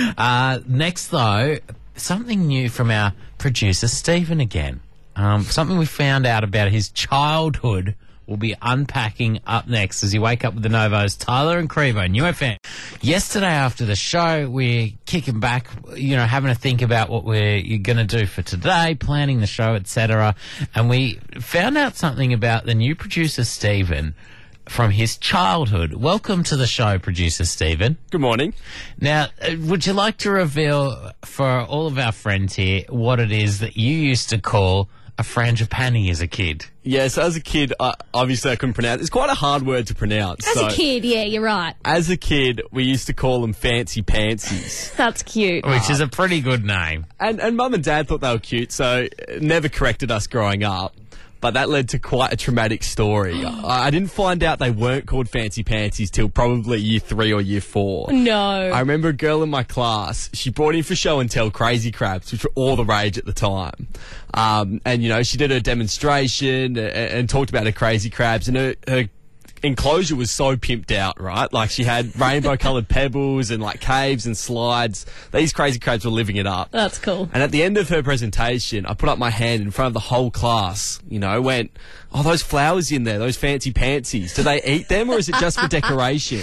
Next, though, something new from our producer, Stephen, again. Something we found out about his childhood. We'll be unpacking up next as you wake up with the Novos, Tyler and Crevo, New FM. Yesterday after the show, we're kicking back, having a think about what we're going to do for today, planning the show, etc. And we found out something about the new producer, Stephen, from his childhood. Welcome to the show, producer Stephen. Good morning. Now, would you like to reveal for all of our friends here what it is that you used to call a frangipani as a kid? Yeah, so as a kid, obviously I couldn't pronounce. It's quite a hard word to pronounce. As a kid, yeah, you're right. As a kid, we used to call them fancy pantsies. That's cute. Which is a pretty good name. And Mum and Dad thought they were cute, so never corrected us growing up. But that led to quite a traumatic story. I didn't find out they weren't called fancy pantsies till probably year 3 or year 4. No. I remember a girl in my class, she brought in for show and tell crazy crabs, which were all the rage at the time. And, she did her demonstration and talked about her crazy crabs, and her enclosure was so pimped out, right? Like, she had rainbow-coloured pebbles and, caves and slides. These crazy crabs were living it up. That's cool. And at the end of her presentation, I put up my hand in front of the whole class, went, oh, those flowers in there, those fancy pantsies, do they eat them or is it just for decoration?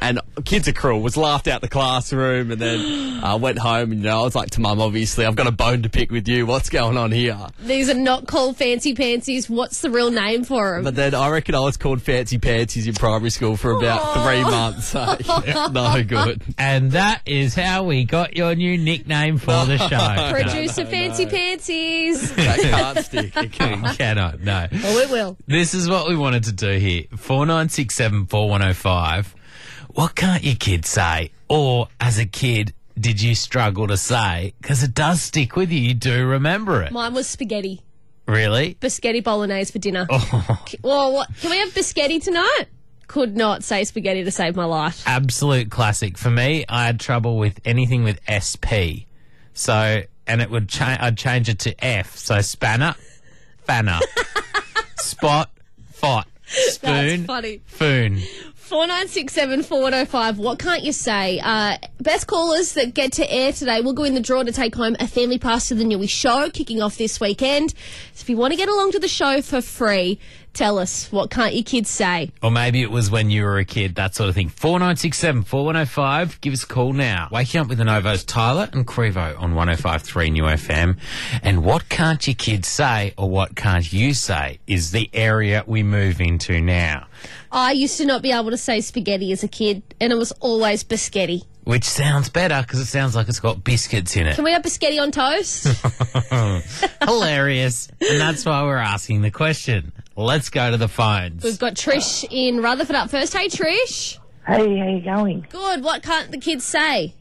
And kids are cruel. Was laughed out the classroom, and then went home. And, I was like to Mum, obviously, I've got a bone to pick with you. What's going on here? These are not called fancy pantsies. What's the real name for them? But then I reckon I was called fancy pantsies in primary school for about 3 months. So, no good. And that is how we got your new nickname for the show. Producer Fancy Pantsies. That can't stick. It can't. Cannot, no. Oh, it will. This is what we wanted to do here. 4967 4105. What can't your kids say? Or, as a kid, did you struggle to say? Because it does stick with you. You do remember it. Mine was spaghetti. Really? Biscotti bolognese for dinner. Oh. Well, what? Can we have biscotti tonight? Could not say spaghetti to save my life. Absolute classic. For me, I had trouble with anything with SP. So, and it would I'd change it to F. So, spanner, fanner, spot, fot, spoon, That's funny. foon. 4967 4105. What can't you say? Best callers that get to air today will go in the draw to take home a family pass to the Newy show kicking off this weekend. So if you want to get along to the show for free, tell us, what can't your kids say? Or maybe it was when you were a kid, that sort of thing. 4967 4105. Give us a call now. Waking up with the Novos, Tyler and Crevo on 105.3 New FM. And what can't your kids say, or what can't you say, is the area we move into now. I used to not be able to say spaghetti as a kid, and it was always biscotti. Which sounds better because it sounds like it's got biscuits in it. Can we have biscotti on toast? Hilarious. And that's why we're asking the question. Let's go to the phones. We've got Trish in Rutherford up first. Hey, Trish. Hey, how you going? Good. What can't the kids say?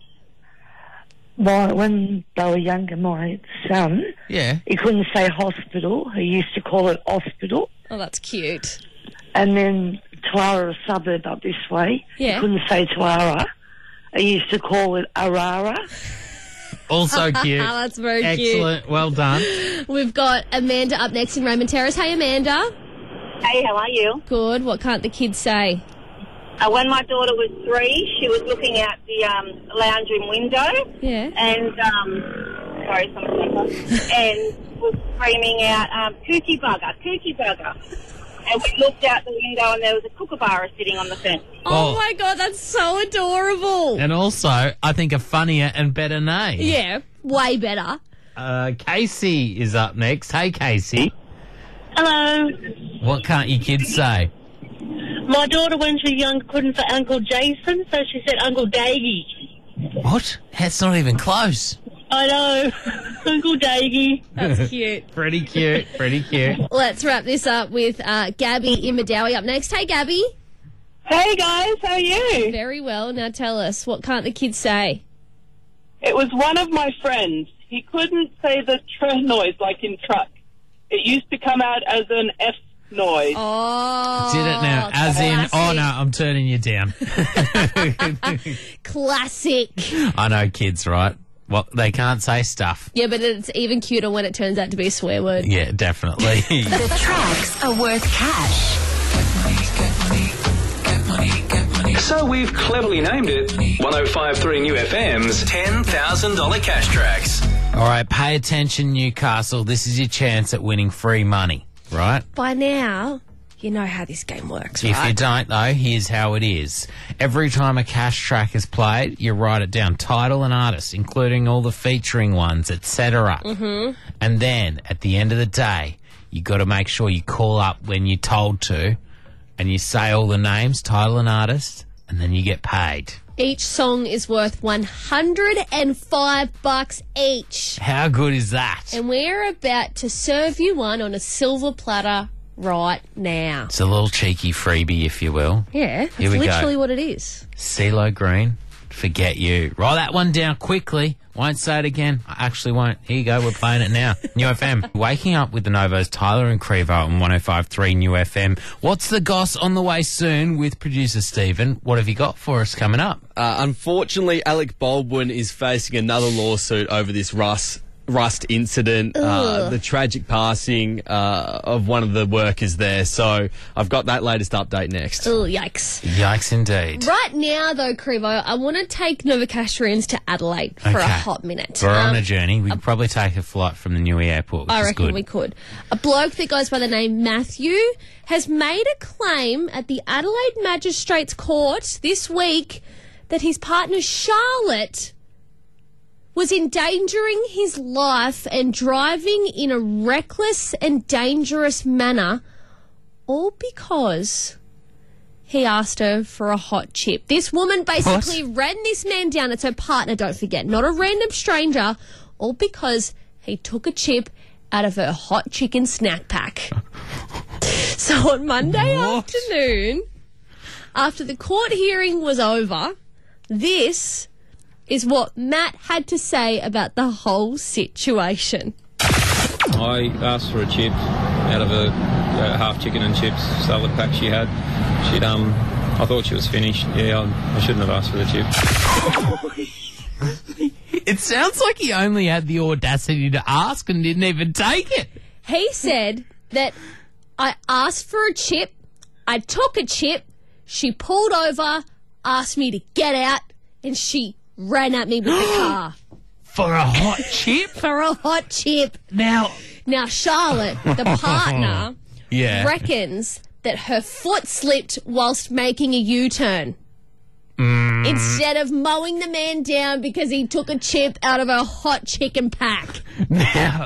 When they were younger, my son, Yeah. he couldn't say hospital. He used to call it hospital. Oh, that's cute. And then Tara, a suburb up this way, Yeah. he couldn't say Tara. He used to call it Arara. Also cute. That's very Excellent. Well done. cute. We've got Amanda up next in Raymond Terrace. Hey, Amanda. Hey, how are you? Good. What can't the kids say? When my daughter was 3, she was looking out the lounge room window. Yeah. And, sorry, someone's and was screaming out, cookie bugger. And we looked out the window and there was a kookaburra sitting on the fence. Oh, my God, that's so adorable. And also, I think a funnier and better name. Yeah, way better. Casey is up next. Hey, Casey. Hello. What can't your kids say? My daughter, when she was young, couldn't say Uncle Jason, so she said Uncle Daggy. What? That's not even close. I know. Uncle Daggy. That's cute. Pretty cute. Pretty cute. Let's wrap this up with Gabby in Madawi up next. Hey, Gabby. Hey, guys. How are you? Very well. Now tell us, what can't the kids say? It was one of my friends. He couldn't say the tr noise like in truck. It used to come out as an F noise. Oh. Did it now. As in, oh no, I'm turning you down. Classic. I know kids, right? Well, they can't say stuff. Yeah, but it's even cuter when it turns out to be a swear word. Yeah, definitely. The tracks are worth cash. So we've cleverly named it 105.3 New FM's $10,000 cash tracks. All right, pay attention, Newcastle. This is your chance at winning free money, right? By now, you know how this game works, If right? you don't, though, here's how it is. Every time a cash track is played, you write it down, title and artist, including all the featuring ones, etc. Mm-hmm. And then, at the end of the day, you got to make sure you call up when you're told to, and you say all the names, title and artist, and then you get paid. Each song is worth $105 each. How good is that? And we're about to serve you one on a silver platter right now. It's a little cheeky freebie, if you will. Yeah, that's Here we go. literally what it is. CeeLo Green, Forget You. Write that one down quickly. Won't say it again. I actually won't. Here you go. We're playing it now. New FM. Waking up with the Novos, Tyler and Crevo on 105.3 New FM. What's the goss on the way soon with producer Stephen? What have you got for us coming up? Unfortunately, Alec Baldwin is facing another lawsuit over this Russ rust incident, the tragic passing of one of the workers there. So I've got that latest update next. Oh, yikes. Yikes indeed. Right now, though, Crevo, I want to take Novocastrians to Adelaide for a hot minute. We're on a journey. We could probably take a flight from the Newey airport, which I is reckon good. we could. A bloke that goes by the name Matthew has made a claim at the Adelaide Magistrates Court this week that his partner Charlotte was endangering his life and driving in a reckless and dangerous manner, all because he asked her for a hot chip. This woman basically ran this man down. It's her partner, don't forget, not a random stranger, all because he took a chip out of her hot chicken snack pack. So on Monday afternoon, after the court hearing was over, this is what Matt had to say about the whole situation. I asked for a chip out of a half chicken and chips salad pack she had. I thought she was finished. Yeah, I shouldn't have asked for the chip. It sounds like he only had the audacity to ask and didn't even take it. He said that I asked for a chip, I took a chip, she pulled over, asked me to get out, and she ran at me with the car. For a hot chip? For a hot chip. Now, Charlotte, the partner, yeah, reckons that her foot slipped whilst making a U-turn. Instead of mowing the man down because he took a chip out of a hot chicken pack. Now,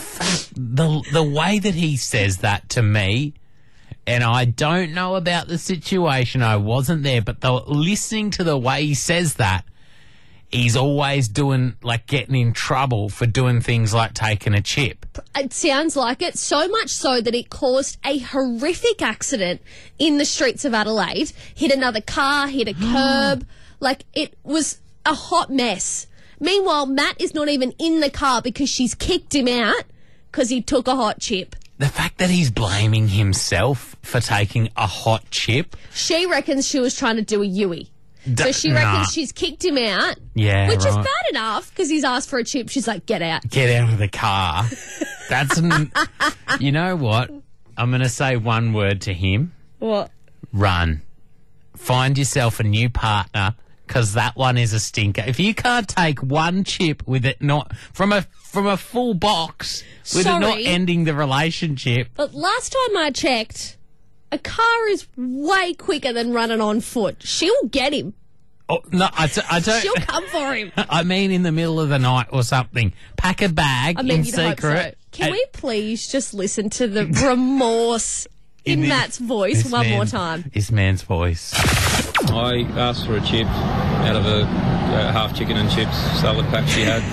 the way that he says that to me, and I don't know about the situation, I wasn't there, but listening to the way he says that, he's always getting in trouble for doing things like taking a chip. It sounds like it, so much so that it caused a horrific accident in the streets of Adelaide. Hit another car, hit a curb. It was a hot mess. Meanwhile, Matt is not even in the car because she's kicked him out because he took a hot chip. The fact that he's blaming himself for taking a hot chip. She reckons she was trying to do a Yui. So she reckons she's kicked him out. Yeah, which is bad enough because he's asked for a chip. She's like, get out. Get out of the car. That's... You know what? I'm going to say one word to him. What? Run. Find yourself a new partner because that one is a stinker. If you can't take one chip with it not... From a full box with it not ending the relationship. But last time I checked... A car is way quicker than running on foot. She'll get him. Oh, no, I don't... She'll come for him. I mean in the middle of the night or something. Pack a bag in secret. Hope so. Can we please just listen to the remorse in Matt's voice one more time? This man's voice. I asked for a chip out of a half chicken and chips salad pack she had.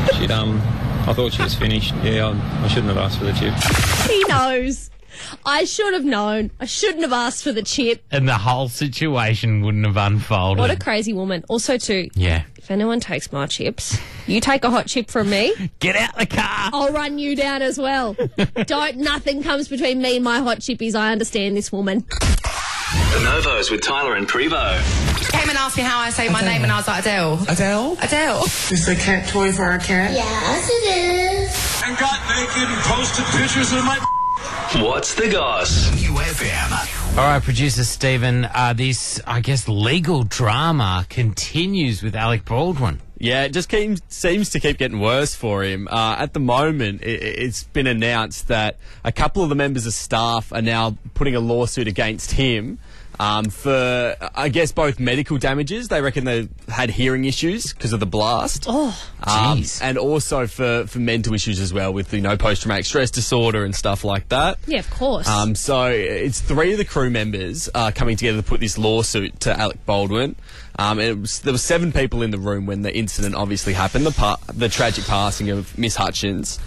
I thought she was finished. Yeah, I shouldn't have asked for the chip. He knows. I should have known. I shouldn't have asked for the chip. And the whole situation wouldn't have unfolded. What a crazy woman. Also, too, if anyone takes my chips, you take a hot chip from me. Get out the car. I'll run you down as well. Nothing comes between me and my hot chippies. I understand this woman. The Novos with Tyler and Crevo. Came and asked me how I say my name and I was like, Adele. Adele? Adele. Is the cat toy for our cat? Yes, it is. And got naked and posted pictures of my... What's the goss? UFM. All right, producer Stephen, this, I guess, legal drama continues with Alec Baldwin. Yeah, it just seems to keep getting worse for him. At the moment, it's been announced that a couple of the members of staff are now putting a lawsuit against him for, I guess, both medical damages. They reckon they had hearing issues because of the blast. Oh, jeez. And also for mental issues as well with, post-traumatic stress disorder and stuff like that. Yeah, of course. So it's 3 of the crew members coming together to put this lawsuit to Alec Baldwin. There were 7 people in the room when the incident obviously happened, the tragic passing of Miss Hutchins.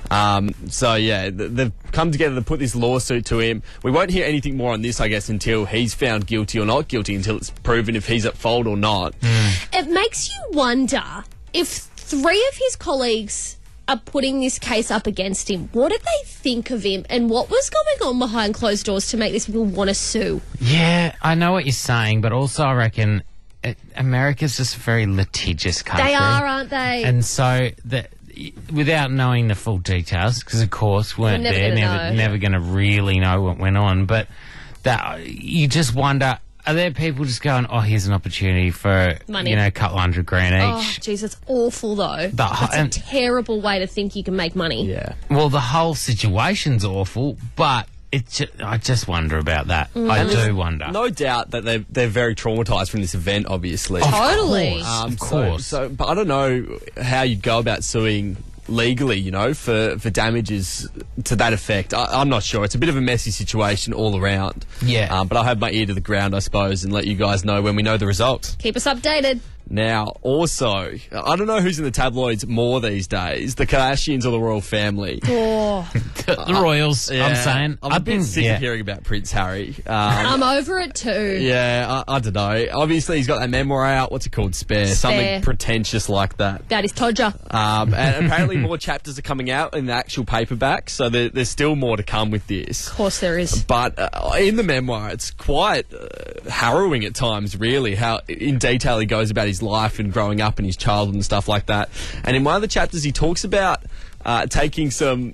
They've come together to put this lawsuit to him. We won't hear anything more on this, I guess, until he's found guilty or not guilty, until it's proven if he's at fault or not. It makes you wonder if 3 of his colleagues are putting this case up against him. What did they think of him, and what was going on behind closed doors to make these people want to sue? Yeah, I know what you're saying, but also I reckon America's just a very litigious country. They are, aren't they? And so without knowing the full details, because of course we're never going to really know what went on, but that you just wonder, are there people just going, oh, here's an opportunity for money, a couple $100,000 each? Oh, jeez, it's awful though. That's a terrible way to think you can make money. Yeah. Well, the whole situation's awful, but I just wonder about that. I do wonder. No doubt that they're very traumatised from this event, obviously. Totally. Of course. But I don't know how you'd go about suing legally, for damages to that effect. I'm not sure. It's a bit of a messy situation all around. Yeah. But I'll have my ear to the ground, I suppose, and let you guys know when we know the results. Keep us updated. Now, also, I don't know who's in the tabloids more these days, the Kardashians or the royal family. Oh. The royals, I'm saying. I'm a bit sick of hearing about Prince Harry. I'm over it too. Yeah, I don't know. Obviously, he's got that memoir out. What's it called? Spare. Something pretentious like that. That is Todger. And apparently more chapters are coming out in the actual paperback, so there's still more to come with this. Of course there is. But in the memoir, it's quite harrowing at times, really, how in detail he goes about his life and growing up and his childhood and stuff like that. And in one of the chapters, he talks about taking some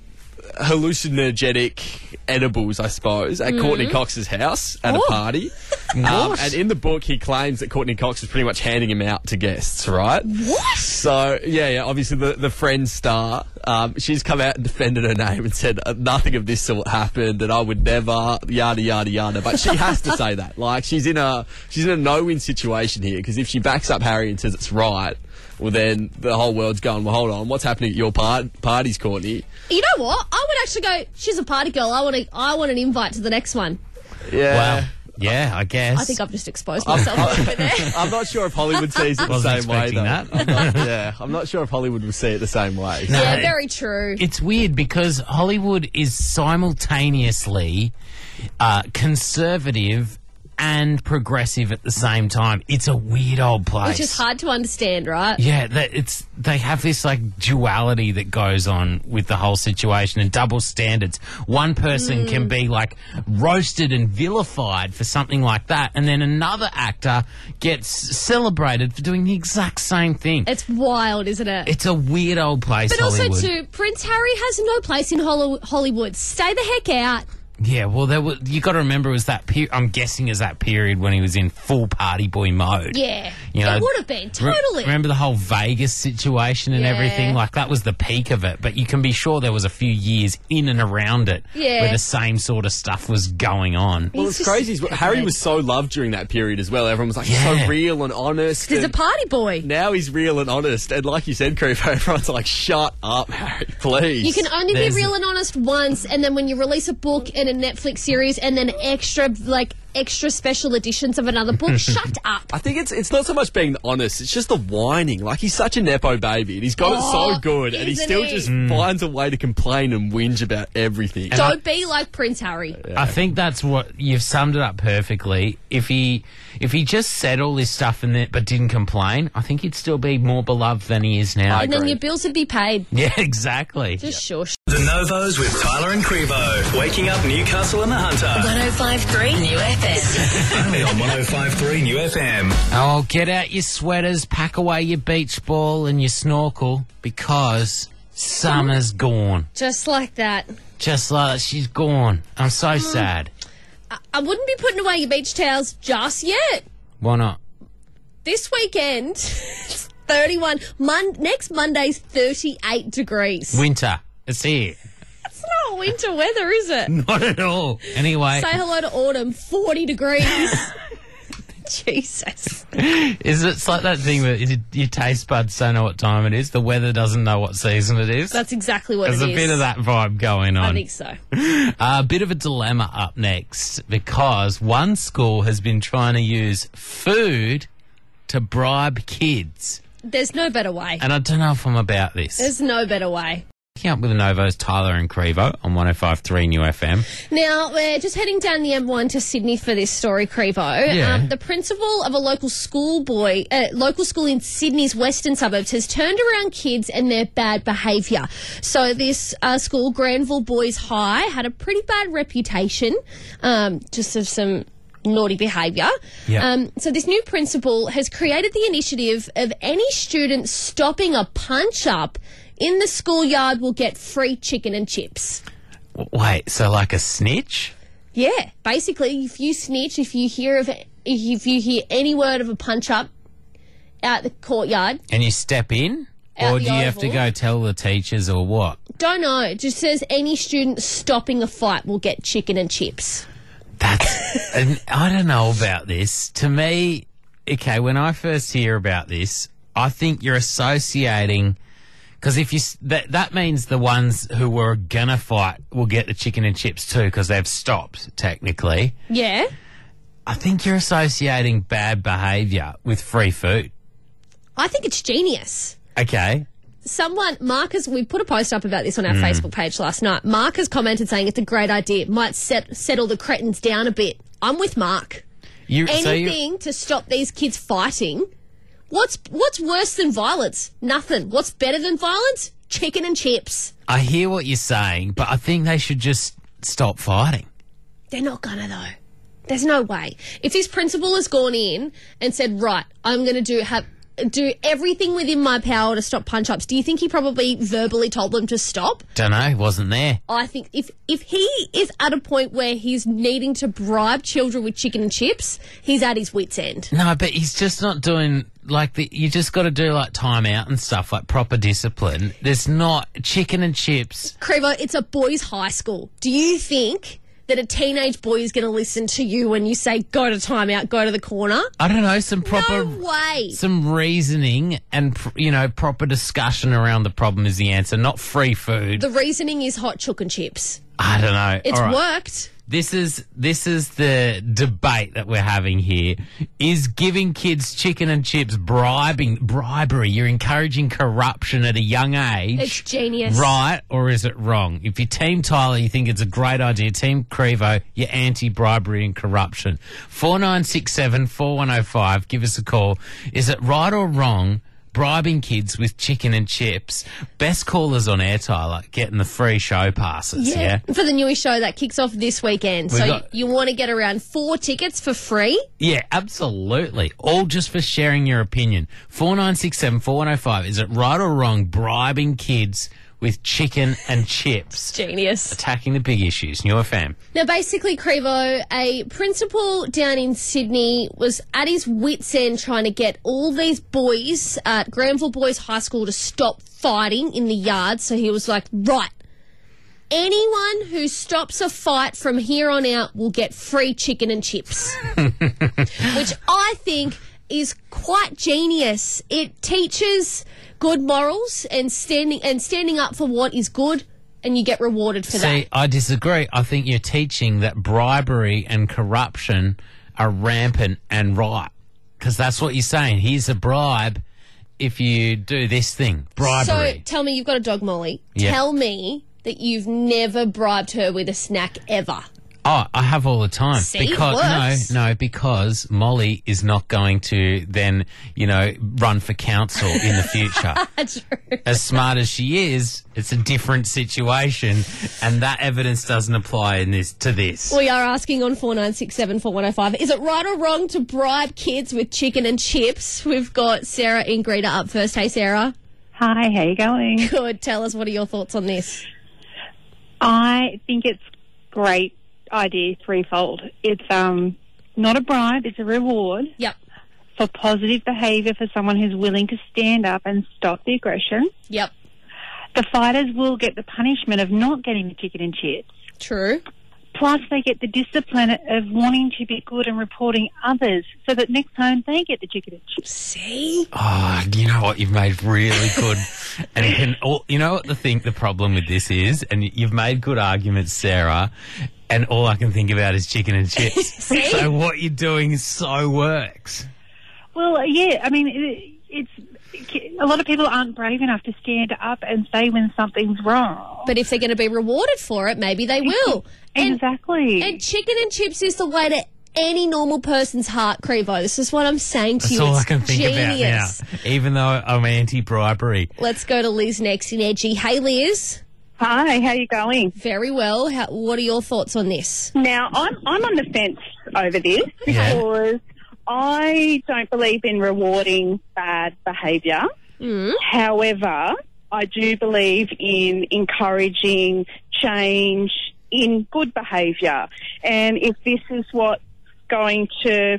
hallucinogenic edibles, I suppose, at Courtney Cox's house at a party. And in the book, he claims that Courtney Cox was pretty much handing him out to guests, right? What? So, yeah, obviously the Friends star, she's come out and defended her name and said nothing of this sort happened and I would never, yada, yada, yada. But she has to say that. Like, she's in a no-win situation here, because if she backs up Harry and says it's right, well, then the whole world's going, well, hold on, what's happening at your parties, Courtney? You know what? I would actually go, she's a party girl. I want an invite to the next one. Yeah. Well, yeah, I guess. I think I've just exposed myself a little bit there. I'm not sure if Hollywood sees it the same way, though. I'm not sure if Hollywood will see it the same way. No, yeah, very true. It's weird because Hollywood is simultaneously conservative and progressive at the same time. It's a weird old place. Which is hard to understand, right? Yeah, they have this like duality that goes on with the whole situation and double standards. One person can be like roasted and vilified for something like that, and then another actor gets celebrated for doing the exact same thing. It's wild, isn't it? It's a weird old place, but Hollywood. Also, too, Prince Harry has no place in Hollywood. Stay the heck out. Yeah, well, you got to remember it was that period. I'm guessing is that period when he was in full party boy mode. Yeah, it would have been totally. Remember the whole Vegas situation and everything? Like that was the peak of it. But you can be sure there was a few years in and around it where the same sort of stuff was going on. Well, it's crazy. Harry was so loved during that period as well. Everyone was like, he's so real and honest. He's a party boy. Now he's real and honest. And like you said, Creepo, everyone's like, shut up, Harry, please. You can only be real and honest once, and then when you release a book and a Netflix series and then extra special editions of another book, shut up. I think it's not so much being honest, it's just the whining. Like, he's such a Nepo baby and he's got it so good and he still just finds a way to complain and whinge about everything. Don't be like Prince Harry. Yeah. I think that's what you've summed it up perfectly. If he just said all this stuff but didn't complain, I think he'd still be more beloved than he is now. And then your bills would be paid. Yeah, exactly. Just shush. The Novos with Tyler and Crevo, waking up Newcastle and the Hunter. 105.3 New FM. Only on 105.3 New FM. Oh, get out your sweaters, pack away your beach ball and your snorkel, because summer's gone. Just like that. Just like that, she's gone. I'm so sad. I wouldn't be putting away your beach towels just yet. Why not? This weekend, it's 31. Next Monday's 38 degrees. Winter. It's here. It's not winter weather, is it? Not at all. Anyway. Say hello to autumn, 40 degrees. Jesus. It's like that thing where your taste buds don't know what time it is. The weather doesn't know what season it is. That's exactly what There's it is. There's a bit of that vibe going on. I think so. A bit of a dilemma up next, because one school has been trying to use food to bribe kids. There's no better way. And I don't know if I'm about this. There's no better way. Up with the Novos, Tyler and Crevo on 105.3 New FM. Now, we're just heading down the M1 to Sydney for this story, Crevo. Yeah. The principal of a local school in Sydney's western suburbs has turned around kids and their bad behaviour. So this school, Granville Boys High, had a pretty bad reputation, just of some naughty behaviour. Yep. So this new principal has created the initiative of any student stopping a punch-up in the schoolyard will get free chicken and chips. Wait, so like a snitch? Yeah, basically, if you snitch, if you hear any word of a punch-up out the courtyard... And you step in? Or do you have to go tell the teachers or what? Don't know. It just says any student stopping a fight will get chicken and chips. And I don't know about this. To me, okay, when I first hear about this, I think you're associating... Because if you that means the ones who were gonna fight will get the chicken and chips too because they've stopped, technically. Yeah. I think you're associating bad behaviour with free food. I think it's genius. Okay. Mark we put a post up about this on our Facebook page last night. Mark has commented saying it's a great idea. Might settle the cretins down a bit. I'm with Mark. Anything to stop these kids fighting. What's worse than violence? Nothing. What's better than violence? Chicken and chips. I hear what you're saying, but I think they should just stop fighting. They're not gonna, though. There's no way. If this principal has gone in and said, right, I'm going to do everything within my power to stop punch-ups, do you think he probably verbally told them to stop? Don't know. Wasn't there. I think if he is at a point where he's needing to bribe children with chicken and chips, he's at his wit's end. No, but he's just not doing... you just got to do, time out and stuff, proper discipline. There's not chicken and chips. Crevo, it's a boys' high school. Do you think that a teenage boy is going to listen to you when you say, go to timeout, go to the corner? I don't know, No way. Some reasoning and, proper discussion around the problem is the answer, not free food. The reasoning is hot chicken chips. I don't know. It's worked. This is the debate that we're having here. Is giving kids chicken and chips bribery? You're encouraging corruption at a young age. It's genius. Right, or is it wrong? If you're Team Tyler, you think it's a great idea. Team Crevo, you're anti-bribery and corruption. 4967 4105, give us a call. Is it right or wrong bribing kids with chicken and chips? Best callers on air, Tyler, getting the free show passes, yeah? For the Newy show that kicks off this weekend. You want to get around 4 tickets for free? Yeah, absolutely. All just for sharing your opinion. 4967 4105. Is it right or wrong bribing kids with chicken and chips? Genius. Attacking the big issues. New FM. Now, basically, Crevo, a principal down in Sydney was at his wit's end trying to get all these boys at Granville Boys High School to stop fighting in the yard. So he was like, right, anyone who stops a fight from here on out will get free chicken and chips. Which I think is quite genius. It teaches good morals and standing up for what is good, and you get rewarded for that. See, I disagree. I think you're teaching that bribery and corruption are rampant and right, because that's what you're saying. Here's a bribe if you do this thing, bribery. So tell me, you've got a dog, Molly. Yeah. Tell me that you've never bribed her with a snack ever. Oh, I have all the time. See, works. Because Molly is not going to then, run for council in the future. True. As smart as she is, it's a different situation, and that evidence doesn't apply to this. We are asking on 4967 4105, is it right or wrong to bribe kids with chicken and chips? We've got Sarah in Greta up first. Hey, Sarah. Hi, how you going? Good. Tell us, what are your thoughts on this? I think it's great idea, threefold. It's not a bribe, it's a reward. Yep. For positive behaviour for someone who's willing to stand up and stop the aggression. Yep. The fighters will get the punishment of not getting the chicken and chips. True. Plus they get the discipline of wanting to be good and reporting others so that next time they get the chicken and chips. See? Oh, you know what? You've made really good... And you know what the problem with this is? And you've made good arguments, Sarah, and all I can think about is chicken and chips. So what you're doing so works. Well, yeah, I mean, it's a lot of people aren't brave enough to stand up and say when something's wrong. But if they're going to be rewarded for it, maybe they will. Exactly. And chicken and chips is the way to any normal person's heart, Crevo. This is what I'm saying to you. That's all it's I can think genius. about now, even though I'm anti-bribery. Let's go to Liz next in Edgy. Hey, Liz. Hi, how you going? Very well. What are your thoughts on this? Now, I'm on the fence over this because I don't believe in rewarding bad behaviour. However, I do believe in encouraging change in good behaviour. And if this is what's going to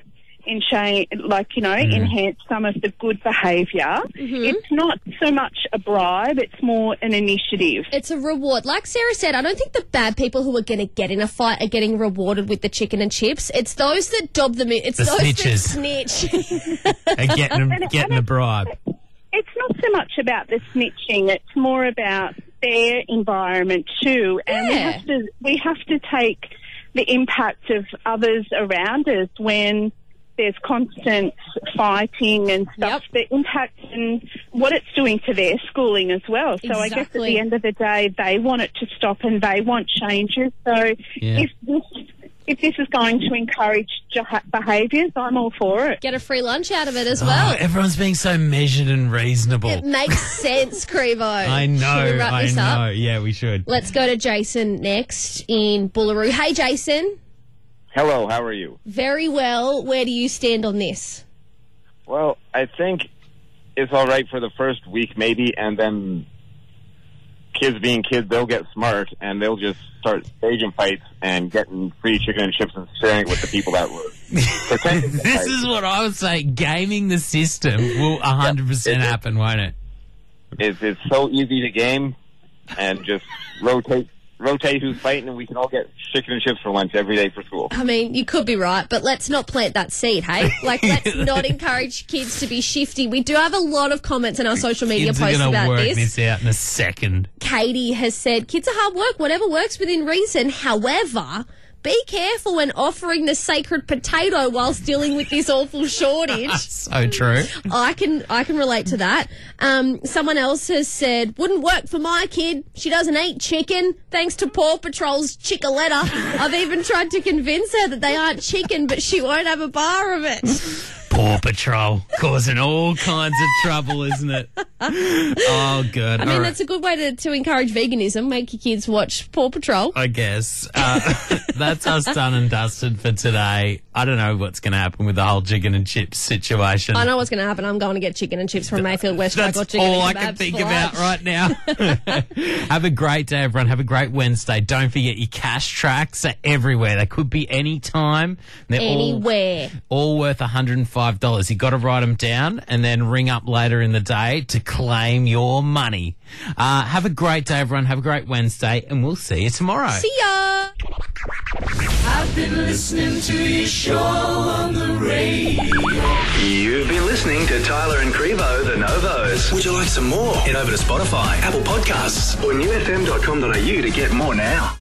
enhance some of the good behaviour, it's not so much a bribe, it's more an initiative. It's a reward. Like Sarah said, I don't think the bad people who are going to get in a fight are getting rewarded with the chicken and chips. It's those that dob them in. It's the those snitches. that snitch. Are getting a bribe. It's not so much about the snitching, it's more about their environment too. And we have to take the impact of others around us when there's constant fighting and stuff, the impact and what it's doing to their schooling as well. So I guess at the end of the day, they want it to stop and they want changes. So if this is going to encourage behaviours, I'm all for it. Get a free lunch out of it as well. Everyone's being so measured and reasonable. It makes sense, Crevo. I know, Should we wrap this up? Yeah, we should. Let's go to Jason next in Bullaroo. Hey, Jason. Hello, how are you? Very well. Where do you stand on this? Well, I think it's all right for the first week maybe, and then kids being kids, they'll get smart and they'll just start staging fights and getting free chicken and chips and sharing it with the people that were pretending to This fight. is what I would say. Gaming the system will 100% happen, won't it? It's so easy to game and just rotate who's fighting, and we can all get chicken and chips for lunch every day for school. I mean, you could be right, but let's not plant that seed, hey? Like, let's not encourage kids to be shifty. We do have a lot of comments in our social media Kids posts are about work this. this out in a second. Katie has said, kids are hard work, whatever works within reason. However, be careful when offering the sacred potato whilst dealing with this awful shortage. So true. I can relate to that. Someone else has said, wouldn't work for my kid. She doesn't eat chicken, thanks to Paw Patrol's Chickaletta. I've even tried to convince her that they aren't chicken, but she won't have a bar of it. Paw Patrol causing all kinds of trouble, isn't it? Oh, good. I mean, that's a good way to encourage veganism. Make your kids watch Paw Patrol. I guess. That's us done and dusted for today. I don't know what's going to happen with the whole chicken and chips situation. I know what's going to happen. I'm going to get chicken and chips from Mayfield West. That's chicken all I and can kebabs think for about lunch. right now. Have a great day, everyone. Have a great Wednesday. Don't forget your cash tracks are everywhere. They could be any time. They're Anywhere. all worth $105. You got to write them down and then ring up later in the day to claim your money. Have a great day, everyone. Have a great Wednesday, and we'll see you tomorrow. See ya. I've been listening to your show on the radio. You've been listening to Tyler and Crevo, the Novos. Would you like some more? Head over to Spotify, Apple Podcasts, or newfm.com.au to get more now.